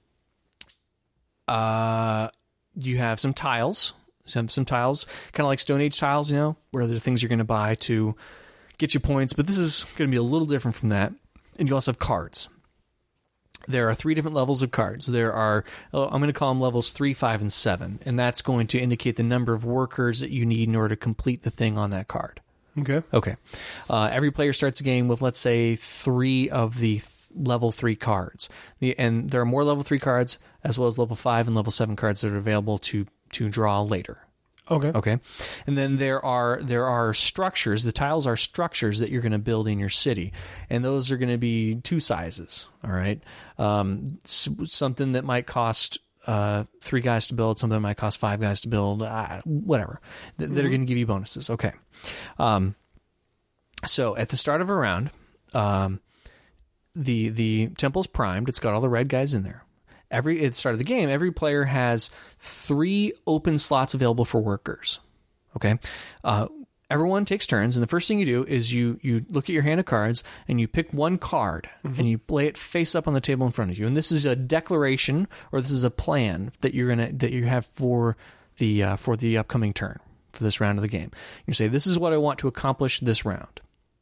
Uh, you have some tiles, some some tiles, kind of like Stone Age tiles, you know, where there are things you're going to buy to get you points. But this is going to be a little different from that. And you also have cards. There are three different levels of cards. There are, oh, I'm going to call them levels three, five, and seven. And that's going to indicate the number of workers that you need in order to complete the thing on that card. Okay. Okay. Uh, every player starts a game with, let's say, three of the th- level three cards. The, and there are more level three cards, as well as level five and level seven cards that are available to, to draw later. Okay. Okay. And then there are there are structures. The tiles are structures that you're going to build in your city. And those are going to be two sizes. All right. Um, something that might cost uh, three guys to build, something that might cost five guys to build, uh, whatever, th- mm-hmm. that are going to give you bonuses. Okay. Um, so at the start of a round, um, the the temple's primed. It's got all the red guys in there. Every at the start of the game, every player has three open slots available for workers. Okay, uh, everyone takes turns, and the first thing you do is you you look at your hand of cards and you pick one card mm-hmm. and you lay it face up on the table in front of you. And this is a declaration, or this is a plan that you're gonna that you have for the uh, for the upcoming turn for this round of the game. You say, "This is what I want to accomplish this round."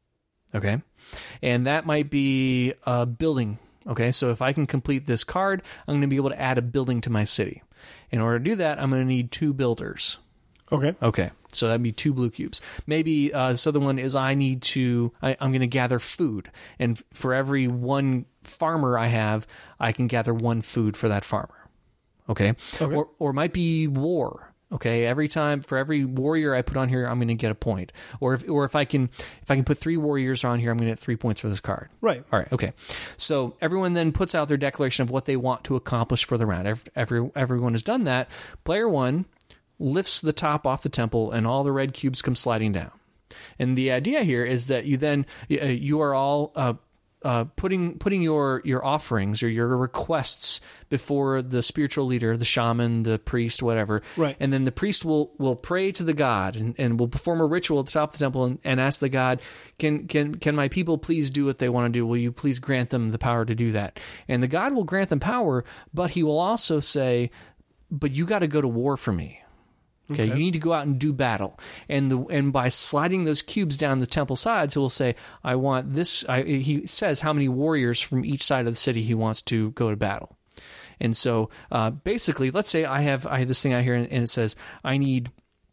Okay, and that might be a building. Okay, so if I can complete this card, I'm going to be able to add a building to my city. In order to do that, I'm going to need two builders. Okay. Okay, so that'd be two blue cubes. Maybe uh, this other one is I need to, I, I'm going to gather food. And for every one farmer I have, I can gather one food for that farmer. Okay? Okay. Or, or it might be war. Okay, every time for every warrior I put on here, I'm going to get a point. Or if or if I can if I can put three warriors on here, I'm going to get three points for this card. Right. All right. Okay. So everyone then puts out their declaration of what they want to accomplish for the round. Every, every everyone has done that. Player one lifts the top off the temple, and all the red cubes come sliding down. And the idea here is that you then uh, you are all uh, uh, putting putting your your offerings or your requests before the spiritual leader, the shaman, the priest, whatever. Right. And then the priest will, will pray to the god and, and will perform a ritual at the top of the temple and, and ask the god, can, can, can my people please do what they want to do? Will you please grant them the power to do that? And the god will grant them power, but he will also say, but you got to go to war for me. Okay, okay, you need to go out and do battle. And the and by sliding those cubes down the temple sides, he will say, I want this. I, he says how many warriors from each side of the city he wants to go to battle. And so, uh, basically, let's say I have I have this thing out here, and, and it says I need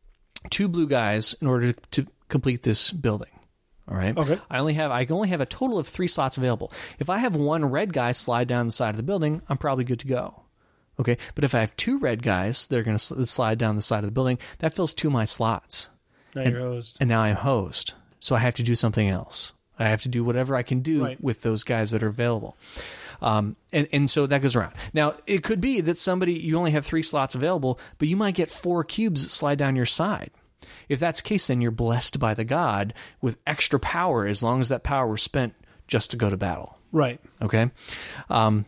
two blue guys in order to, to complete this building. All right. Okay. I only have I can only have a total of three slots available. If I have one red guy slide down the side of the building, I'm probably good to go. Okay. But if I have two red guys that are going to slide down the side of the building, that fills two of my slots. Now and, you're host. And now I'm host. So I have to do something else. I have to do whatever I can do right. with those guys that are available. Um, and, and so that goes around. Now, it could be that somebody, you only have three slots available, but you might get four cubes that slide down your side. If that's the case, then you're blessed by the god with extra power as long as that power was spent just to go to battle. Right. Okay? Um,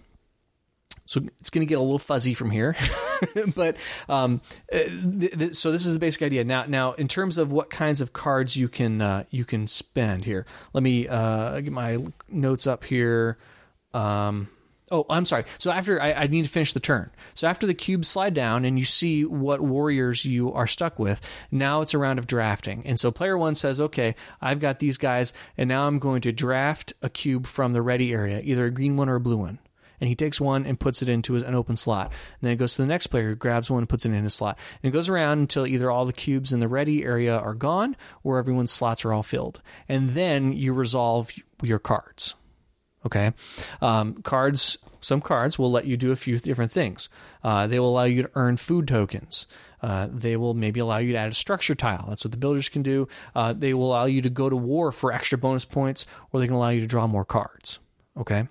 so it's going to get a little fuzzy from here. but um, th- th- so this is the basic idea. Now, now in terms of what kinds of cards you can uh, you can spend here, let me uh, get my notes up here. Um, oh, I'm sorry. So after I, I need to finish the turn. So after the cubes slide down and you see what warriors you are stuck with, now it's a round of drafting. And so player one says, okay, I've got these guys, and now I'm going to draft a cube from the ready area, either a green one or a blue one. And he takes one and puts it into his, an open slot. And then it goes to the next player who grabs one and puts it in his slot. And it goes around until either all the cubes in the ready area are gone or everyone's slots are all filled. And then you resolve your cards. Okay, um, cards. Some cards will let you do a few different things. Uh, they will allow you to earn food tokens. Uh, they will maybe allow you to add a structure tile. That's what the builders can do. Uh, they will allow you to go to war for extra bonus points, or they can allow you to draw more cards. Okay.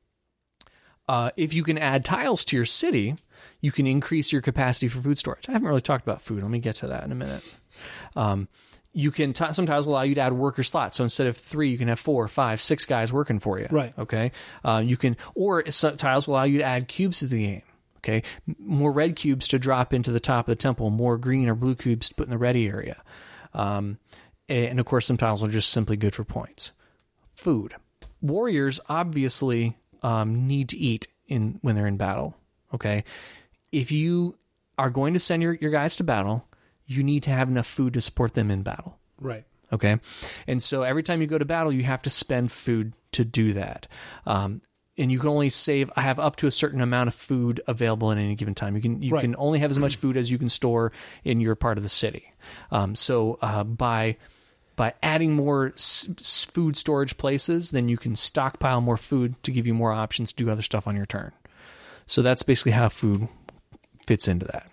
Uh, if you can add tiles to your city, you can increase your capacity for food storage. I haven't really talked about food. Let me get to that in a minute. Um, you can t- some tiles will allow you to add worker slots. So instead of three, you can have four, five, six guys working for you. Right. Okay. Uh, you can, or some tiles will allow you to add cubes to the game. Okay. More red cubes to drop into the top of the temple, more green or blue cubes to put in the ready area. Um, and of course, some tiles are just simply good for points. Food. Warriors obviously um, need to eat in when they're in battle. Okay. If you are going to send your, your guys to battle, you need to have enough food to support them in battle. Right. Okay. And so every time you go to battle, you have to spend food to do that. Um, and you can only save, I have up to a certain amount of food available at any given time. You can, you Right. can only have as much food as you can store in your part of the city. Um, so, uh, by, by adding more s- s- food storage places, then you can stockpile more food to give you more options to do other stuff on your turn. So that's basically how food fits into that.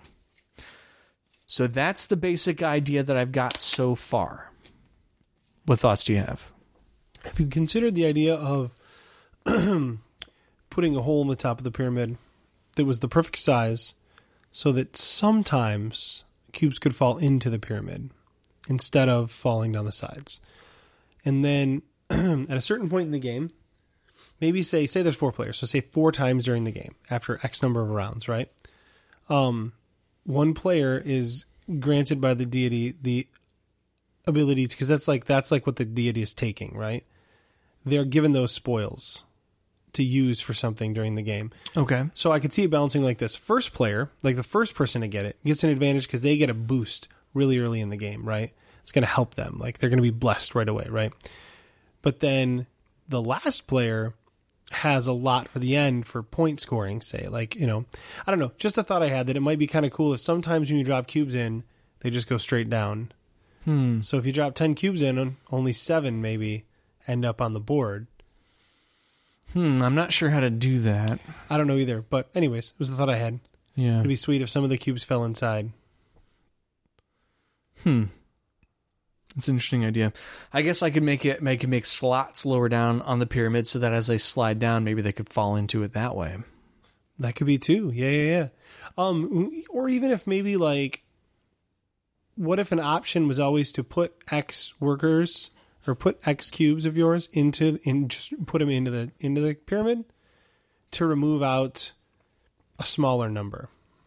So that's the basic idea that I've got so far. What thoughts do you have? Have you considered the idea of putting a hole in the top of the pyramid that was the perfect size so that sometimes cubes could fall into the pyramid instead of falling down the sides? And then at a certain point in the game, maybe say say there's four players, so say four times during the game after X number of rounds, right? Um, one player is granted by the deity the ability to, because that's like that's like what the deity is taking, right? They're given those spoils to use for something during the game. Okay. So I could see it balancing like this. First player, like the first person to get it, gets an advantage because they get a boost really early in the game, right? It's going to help them. Like they're going to be blessed right away, right? But then the last player has a lot for the end for point scoring, say. Like, you know, I don't know. Just a thought I had that it might be kind of cool if sometimes when you drop cubes in, they just go straight down. Hmm. So if you drop ten cubes in, only seven maybe end up on the board. Hmm. I'm not sure how to do that. I don't know either. But anyways, it was the thought I had. Yeah. It'd be sweet if some of the cubes fell inside. Hmm. It's an interesting idea. I guess I could make it make it make slots lower down on the pyramid so that as they slide down, maybe they could fall into it that way. That could be too. Yeah, yeah, yeah. Um, or even if maybe like, what if an option was always to put X workers or put X cubes of yours into in just put them into the into the pyramid to remove out a smaller number.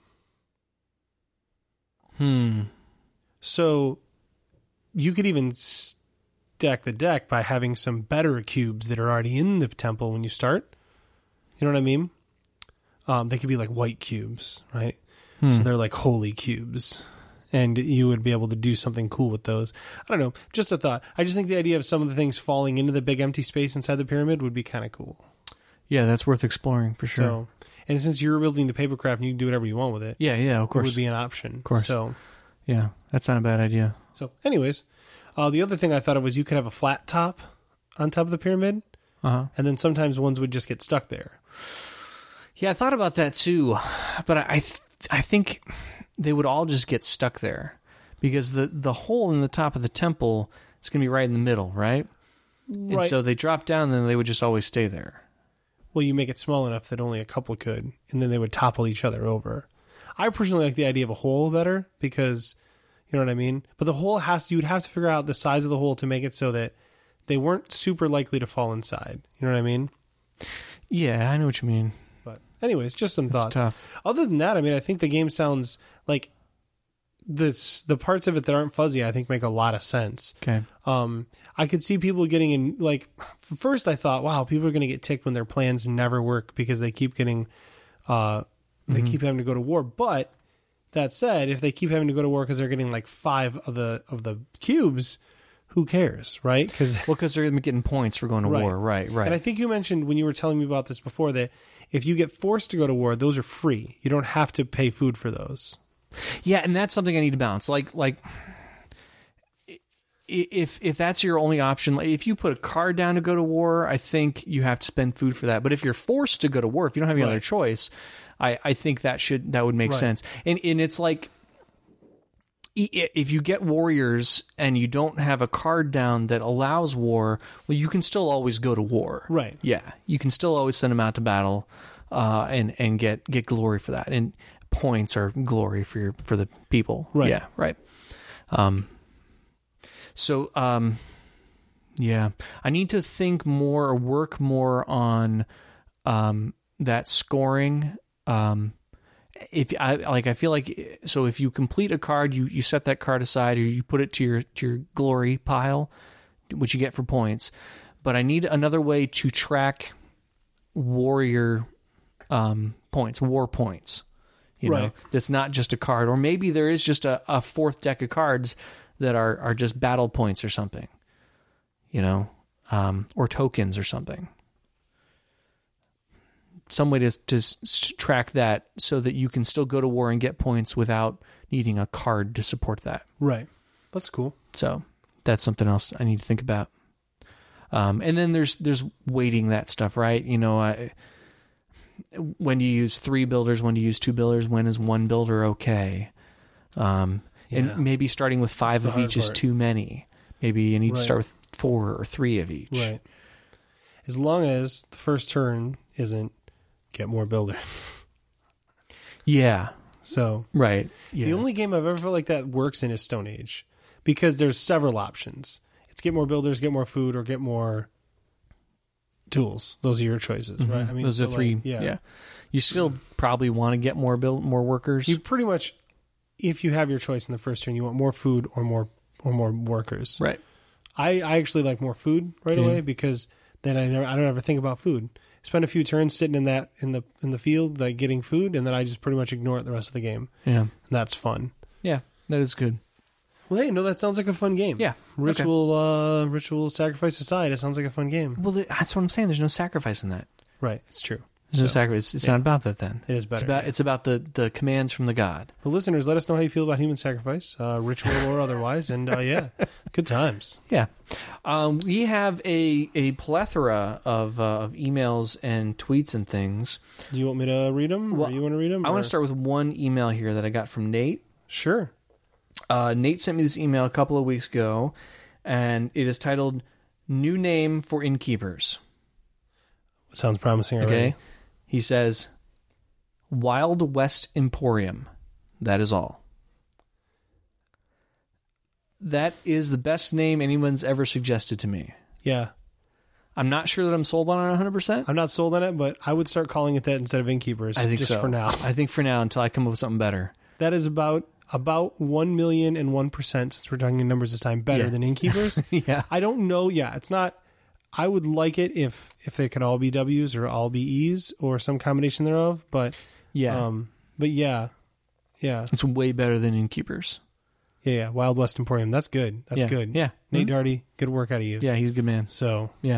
Hmm. So you could even stack the deck by having some better cubes that are already in the temple when you start. You know what I mean? Um, they could be like white cubes, right? Hmm. So they're like holy cubes. And you would be able to do something cool with those. I don't know. Just a thought. I just think the idea of some of the things falling into the big empty space inside the pyramid would be kind of cool. Yeah, that's worth exploring for sure. So, and since you're building the papercraft and you can do whatever you want with it, yeah, yeah, of course. it would be an option. Of course. So, yeah, that's not a bad idea. so anyways, uh, the other thing I thought of was you could have a flat top on top of the pyramid, Uh-huh. and then sometimes ones would just get stuck there. Yeah, I thought about that too, but I I, th- I think they would all just get stuck there because the, the hole in the top of the temple is going to be right in the middle, right? Right. And so they drop down, then they would just always stay there. Well, you make it small enough that only a couple could, and then they would topple each other over. I personally like the idea of a hole better because, you know what I mean? But the hole has to, you'd have to figure out the size of the hole to make it so that they weren't super likely to fall inside. You know what I mean? Yeah, I know what you mean. But anyways, just some It's thoughts. tough. Other than that, I mean, I think the game sounds like this, the parts of it that aren't fuzzy, I think make a lot of sense. Okay. Um, I could see people getting in, like, first I thought, wow, people are going to get ticked when their plans never work because they keep getting, uh, they Mm-hmm. keep having to go to war. But that said, if they keep having to go to war because they're getting like five of the, of the cubes, who cares, right? Because Well, because they're getting points for going to Right. war. Right, right. And I think you mentioned when you were telling me about this before that if you get forced to go to war, those are free. You don't have to pay food for those. Yeah, and that's something I need to balance. Like, like i- if if that's your only option, like if you put a card down to go to war, I think you have to spend food for that. But if you're forced to go to war, if you don't have any Right. other choice, I, I think that should that would make Right. sense. And and it's like i- if you get warriors and you don't have a card down that allows war, well, you can still always go to war. Right. Yeah, you can still always send them out to battle, uh, and and get get glory for that. And points are glory for your for the people. Right. Yeah. Right. Um. So, um, yeah, I need to think more or work more on um, that scoring. Um, if I like, I feel like so if you complete a card, you, you set that card aside or you put it to your to your glory pile, which you get for points. But I need another way to track warrior um, points, war points. You right. know, that's not just a card, or maybe there is just a, a fourth deck of cards that are are just battle points or something. You know, um, or tokens or something. Some way to, to s- track that so that you can still go to war and get points without needing a card to support that. Right. That's cool. So that's something else I need to think about. Um, and then there's there's weighting that stuff, right? You know, I, when do you use three builders? When do you use two builders? When is one builder okay? Um, Yeah. And maybe starting with five That's of the each hard is part. too many. Maybe you need Right. to start with four or three of each. Right. As long as the first turn isn't get more builders. Yeah. So Right. Yeah. the only game I've ever felt like that works in is Stone Age because there's several options. It's get more builders, get more food, or get more tools. Those are your choices, Mhm. right? I mean, those are so, three. like, yeah. yeah. You still probably want to get more build more workers. You pretty much, if you have your choice in the first turn, you want more food or more or more workers. right. I, I actually like more food right Yeah. away because then I never I don't ever think about food. Spend a few turns sitting in that in the in the field like getting food, and then I just pretty much ignore it the rest of the game. Yeah. And that's fun. Yeah. That is good. Well, hey, no, that sounds like a fun game. Yeah. Ritual uh, ritual sacrifice aside. It sounds like a fun game. Well, that's what I'm saying. There's no sacrifice in that. Right, it's true. There's no So, sacrifice. It's, it's yeah. not about that then. It is better. It's about yeah. it's about the, the commands from the god. Well, listeners, let us know how you feel about human sacrifice, uh, ritual or otherwise, and uh, yeah, good times. Yeah. Um, we have a, a plethora of, uh, of emails and tweets and things. Do you want me to read them? Well, or you want to read them? I want to start with one email here that I got from Nate. Sure. Uh, Nate sent me this email a couple of weeks ago, and it is titled "New Name for Innkeepers." Sounds promising already. Okay. He says, Wild West Emporium. That is all. That is the best name anyone's ever suggested to me. Yeah. I'm not sure that I'm sold on it one hundred percent. I'm not sold on it, but I would start calling it that instead of Innkeepers. I think just so. for now. I think for now until I come up with something better. That is about about one million and one percent, since we're talking in numbers this time, better Yeah. than Innkeepers. Yeah. I don't know. Yeah, it's not. I would like it if if they could all be W's or all be E's or some combination thereof. But Yeah. um, but yeah, yeah, It's way better than Innkeepers. yeah, yeah. Wild West Emporium. That's good. That's yeah. good. Yeah. Nate Mhm. Darty, good work out of you. Yeah, he's a good man. So Yeah.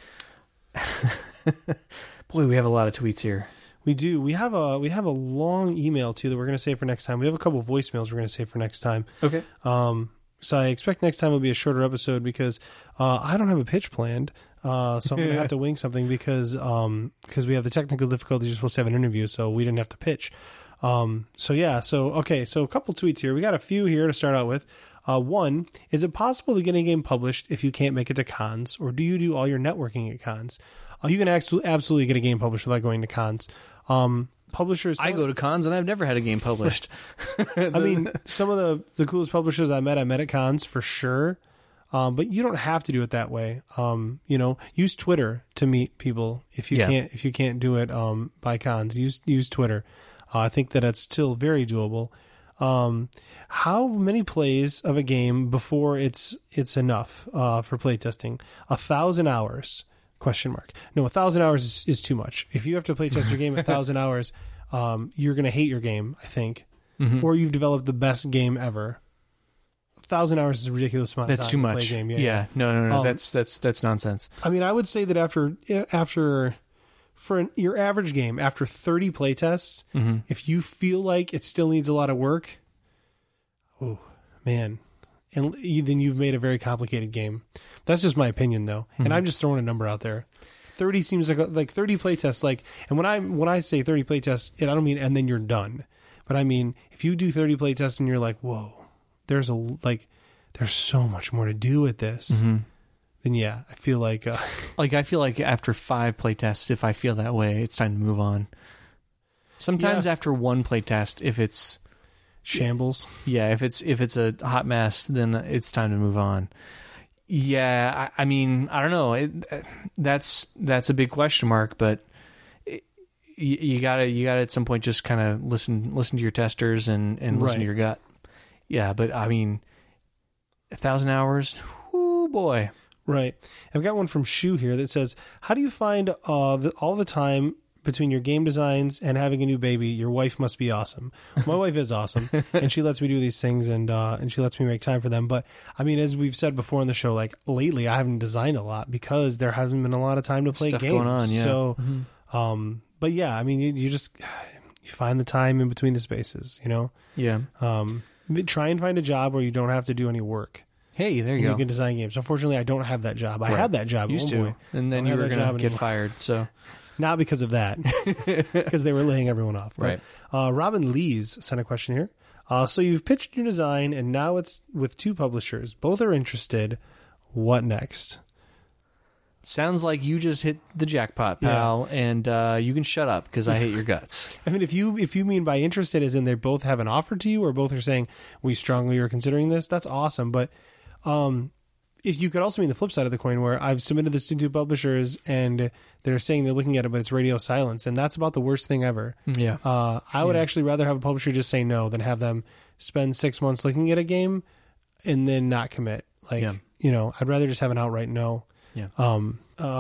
Boy, we have a lot of tweets here. we do. We have a we have a long email too that we're going to save for next time. We have a couple of voicemails we're going to save for next time. Okay. Um, so I expect next time will be a shorter episode because uh, I don't have a pitch planned. Uh, so I'm going to have to wing something because um, because we have the technical difficulties. You're supposed to have an interview, so we didn't have to pitch. Um, so yeah. So okay. So a couple tweets here. We got a few here to start out with. Uh, one, is it possible to get a game published if you can't make it to cons, or do you do all your networking at cons? Uh, you can actually absolutely get a game published without going to cons. Um, publishers, I go to cons and I've never had a game published. I mean, some of the, the coolest publishers I met, I met at cons for sure. Um, but you don't have to do it that way. Um, you know, use Twitter to meet people if you Yeah. can't if you can't do it um, by cons. Use use Twitter. Uh, I think that it's still very doable. Um, how many plays of a game before it's it's enough uh, for playtesting? A thousand hours? Question mark. No, a thousand hours is, is too much. If you have to playtest your game a thousand hours, um, you're going to hate your game, I think. Mhm. Or you've developed the best game ever. A thousand hours is a ridiculous amount of That's time too to much. play a game. Yeah, Yeah, yeah. No, no, no. Um, that's that's that's nonsense. I mean, I would say that after after for an, your average game, after thirty playtests, Mhm. if you feel like it still needs a lot of work, oh man, and then you've made a very complicated game. That's just my opinion, though, and I'm just throwing a number out there. Thirty seems like a, like thirty playtests. Like, and when I when I say thirty playtests, I don't mean and then you're done, but I mean if you do thirty playtests and you're like, whoa, there's a like, there's so much more to do with this. Mhm. Then yeah, I feel like uh, Like I feel like after five playtests, if I feel that way, it's time to move on. Sometimes Yeah. after one playtest, if it's shambles. Yeah, if it's if it's a hot mess, then it's time to move on. Yeah, I, I mean, I don't know. It, that's that's a big question mark, but it, you, you gotta you gotta at some point just kind of listen listen to your testers and, and listen Right. to your gut. Yeah, but I mean, a thousand hours, oh boy. Right. I've got one from Shu here that says, how do you find uh, the, all the time between your game designs and having a new baby? Your wife must be awesome. My wife is awesome, and she lets me do these things, and uh, and she lets me make time for them. But, I mean, as we've said before on the show, like, lately I haven't designed a lot because there hasn't been a lot of time to play Stuff games. going on, yeah. So, Mm-hmm. um, but yeah, I mean, you, you just you find the time in between the spaces, you know? Yeah. Um, try and find a job where you don't have to do any work. Hey, there you And go. you can design games. Unfortunately, I don't have that job. I Right. had that job. Used at one to, point. and then Don't you have were that going to job get anymore. fired. So Not because of that, because they were laying everyone off. But, Right. Uh, Robin Lees sent a question here. Uh, so you've pitched your design, and now it's with two publishers. Both are interested. What next? sounds like you just hit the jackpot, pal, and uh, you can shut up because I hate your guts. I mean, if you if you mean by interested as in they both have an offer to you, or both are saying we strongly are considering this, that's awesome. But um, if you could also mean the flip side of the coin, where I've submitted this to two publishers and they're saying they're looking at it, but it's radio silence, and that's about the worst thing ever. Yeah. Uh, I would Yeah. actually rather have a publisher just say no than have them spend six months looking at a game and then not commit. Like, Yeah. you know, I'd rather just have an outright no. Yeah. Um.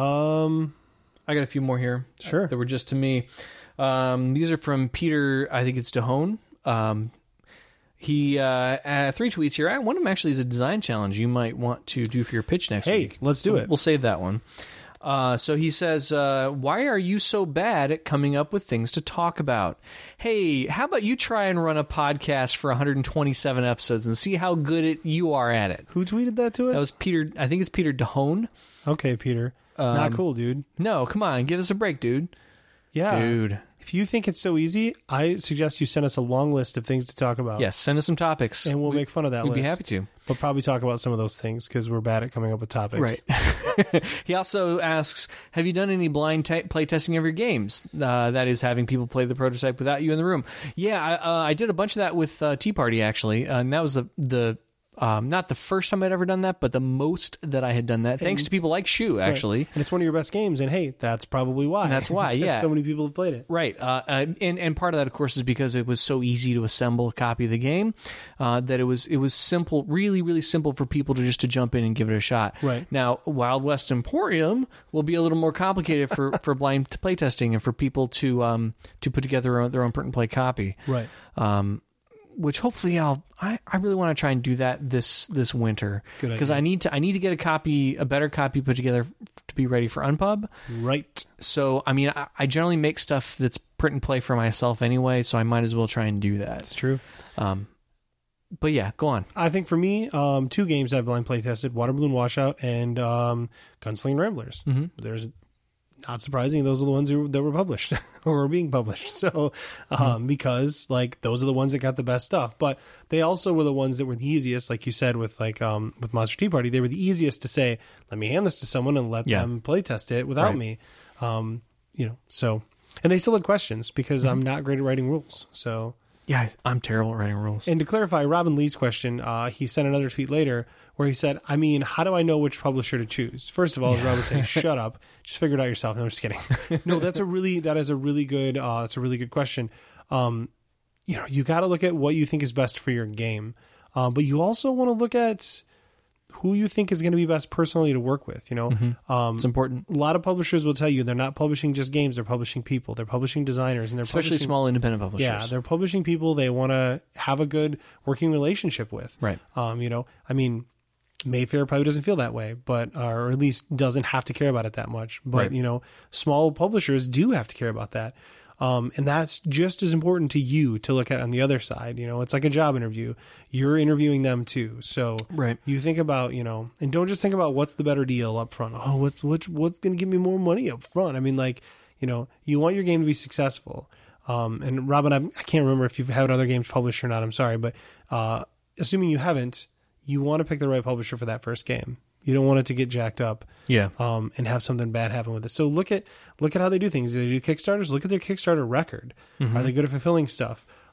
Um. I got a few more here. Sure. That were just to me. Um, these are from Peter, I think it's DeHone. Um, he, uh, uh, three tweets here. I, one of them actually is a design challenge you might want to do for your pitch next Hey, week. let's do So it. We'll save that one. Uh, so he says, uh, why are you so bad at coming up with things to talk about? Hey, how about you try and run a podcast for one hundred twenty-seven episodes and see how good it, you are at it? Who tweeted that to us? That was Peter, I think it's Peter DeHone. Okay, Peter. Not cool, dude. No, come on, give us a break, dude. Yeah. Dude. If you think it's so easy, I suggest you send us a long list of things to talk about. Yes, send us some topics. And we'll We- make fun of that We'd list. be happy to. We'll probably talk about some of those things because we're bad at coming up with topics. Right. He also asks, have you done any blind t- play testing of your games? Uh, that is, having people play the prototype without you in the room. Yeah, I, uh, I did a bunch of that with uh, Tea Party, actually. Uh, and that was the... the um, not the first time I'd ever done that, but the most that I had done that, thanks to people like Shu, actually. Right. And it's one of your best games, and hey, that's probably why. And that's why, Because yeah. so many people have played it. Right. Uh, uh, and, and part of that, of course, is because it was so easy to assemble a copy of the game uh, that it was it was simple, really, really simple for people to just to jump in and give it a shot. Right. Now, Wild West Emporium will be a little more complicated for, for blind playtesting and for people to um to put together their own, their own print and play copy. Right. Um, which hopefully I'll I, I really want to try and do that this this winter Good because idea. I need to I need to get a copy a better copy put together to be ready for Unpub. Right. So, I mean, I, I generally make stuff that's print and play for myself anyway, so I might as well try and do that. It's true. Um, but yeah, go on. I think for me, um, two games I've blind play tested: Water Balloon Washout and um, Gunsling Ramblers. Mm-hmm. There's not surprising; those are the ones who, that were published or were being published. So, um, Mm-hmm. because like those are the ones that got the best stuff, but they also were the ones that were the easiest. Like you said with like um, with Monster Tea Party, they were the easiest to say, "Let me hand this to someone and let Yeah. them play test it without Right. me." Um, you know, so and they still had questions because Mm-hmm. I'm not great at writing rules. So. Yeah, I- I'm terrible at writing rules. And to clarify Robin Lee's question, uh, he sent another tweet later where he said, I mean, how do I know which publisher to choose? First of all, as Rob would say, shut up. Just figure it out yourself. No, I'm just kidding. No, that's a really, that is a really good, uh, that's a really good question. Um, you know, you got to look at what you think is best for your game. Um, but you also want to look at who you think is going to be best personally to work with, you know? Um, It's important, a lot of publishers will tell you they're not publishing just games, they're publishing people. They're publishing designers and they're especially publishing small independent publishers. yeah, they're publishing people they want to have a good working relationship with. Right. Um, you know, I mean, Mayfair probably doesn't feel that way, but or at least doesn't have to care about it that much. But Right. you know, small publishers do have to care about that. Um, and that's just as important to you to look at on the other side. You know, it's like a job interview. You're interviewing them too. So Right. you think about, you know, and don't just think about what's the better deal up front. Oh, what's, what's, what's going to give me more money up front? I mean, like, you know, you want your game to be successful. Um, and Robin, I'm, I can't remember if you've had other games published or not. I'm sorry, but, uh, assuming you haven't, you want to pick the right publisher for that first game. You don't want it to get jacked up, Yeah. um, and have something bad happen with it. So look at look at how they do things. Do they do Kickstarters? Look at their Kickstarter record. Mm-hmm. Are they good at fulfilling stuff?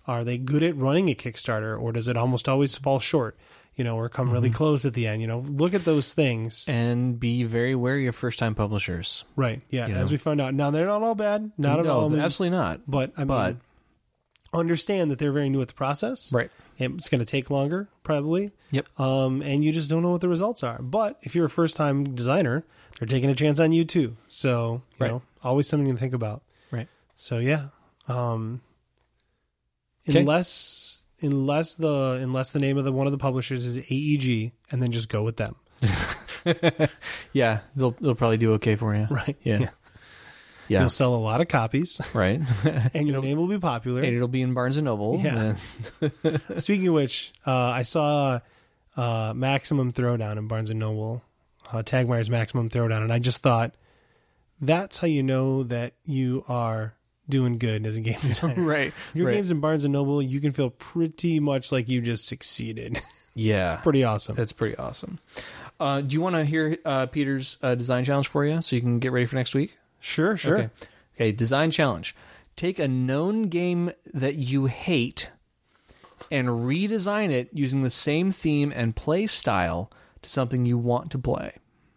Are they good at running a Kickstarter, or does it almost always fall short? You know, or come really Mm-hmm. close at the end. You know, look at those things. And be very wary of first-time publishers. Right. Yeah. You As know? we found out. Now, they're not all bad. Not at no, all. I mean, absolutely not. But, I mean, But- understand that they're very new at the process. Right. It's going to take longer, probably. Yep. Um, and you just don't know what the results are. But if you're a first-time designer, they're taking a chance on you, too. So, you Right. know, always something to think about. Right. So, yeah. Um, 'Kay. unless... Unless the unless the name of the one of the publishers is A E G, and then just go with them. Yeah, they'll they'll probably do okay for you. Right. Yeah. Yeah. Yeah. You'll sell a lot of copies, Right. and your name will be popular. And it'll be in Barnes and Noble. Yeah. Speaking of which, uh, I saw uh, Maximum Throwdown in Barnes and Noble, uh, Tagmire's Maximum Throwdown, and I just thought that's how you know that you are doing good as a game designer. right. Your right. games in Barnes and Noble, you can feel pretty much like you just succeeded. Yeah. Pretty awesome. That's pretty awesome. Uh, do you want to hear uh, Peter's uh, design challenge for you so you can get ready for next week? Sure, sure. Okay. Okay, design challenge. Take a known game that you hate and redesign it using the same theme and play style to something you want to play.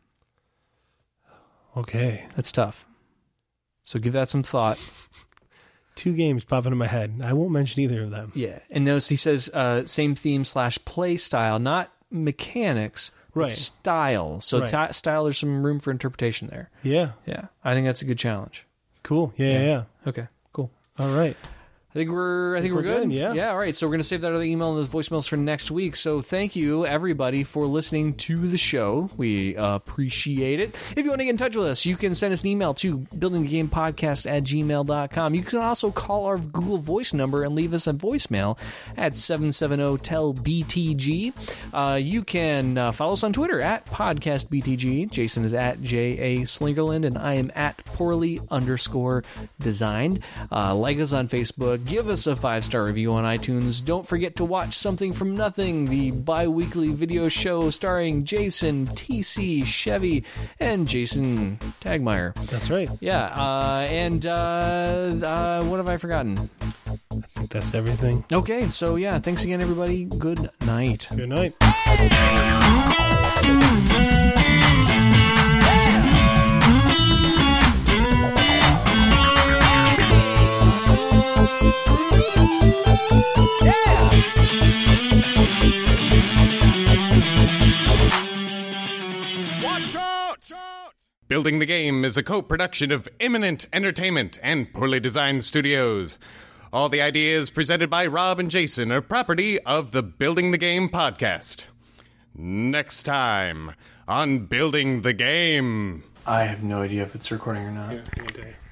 Okay. That's tough. So give that some thought. Two games pop into my head. I won't mention either of them. Yeah. And notice he says uh, same theme slash play style, not mechanics, but Right. style. So Right. ti- style, there's some room for interpretation there. Yeah. Yeah. I think that's a good challenge. Cool. Yeah, yeah. yeah. Okay, cool. All right. I think we're I think, we're we're good. good, yeah. Yeah, all right. So we're gonna save that other email and those voicemails for next week. So thank you everybody for listening to the show. We uh, appreciate it. If you want to get in touch with us, you can send us an email to building the game podcast at gmail dot com. You can also call our Google Voice number and leave us a voicemail at seven seven zero T E L B T G. Uh, you can uh, follow us on Twitter at podcast B T G. Jason is at J A Slingerland and I am at poorly underscore designed. Uh, like us on Facebook. Give us a five-star review on iTunes. Don't forget to watch Something from Nothing, the bi-weekly video show starring Jason, T C, Chevy, and Jason Tagmeyer. That's right. Yeah, uh, and uh, uh, what have I forgotten? I think that's everything. Okay, so yeah, thanks again, everybody. Good night. Good night. Watch out! Building the Game is a co-production of Imminent Entertainment and Poorly Designed Studios. All the ideas presented by Rob and Jason are property of the Building the Game podcast. Next time on Building the Game. I have no idea if it's recording or not. Yeah,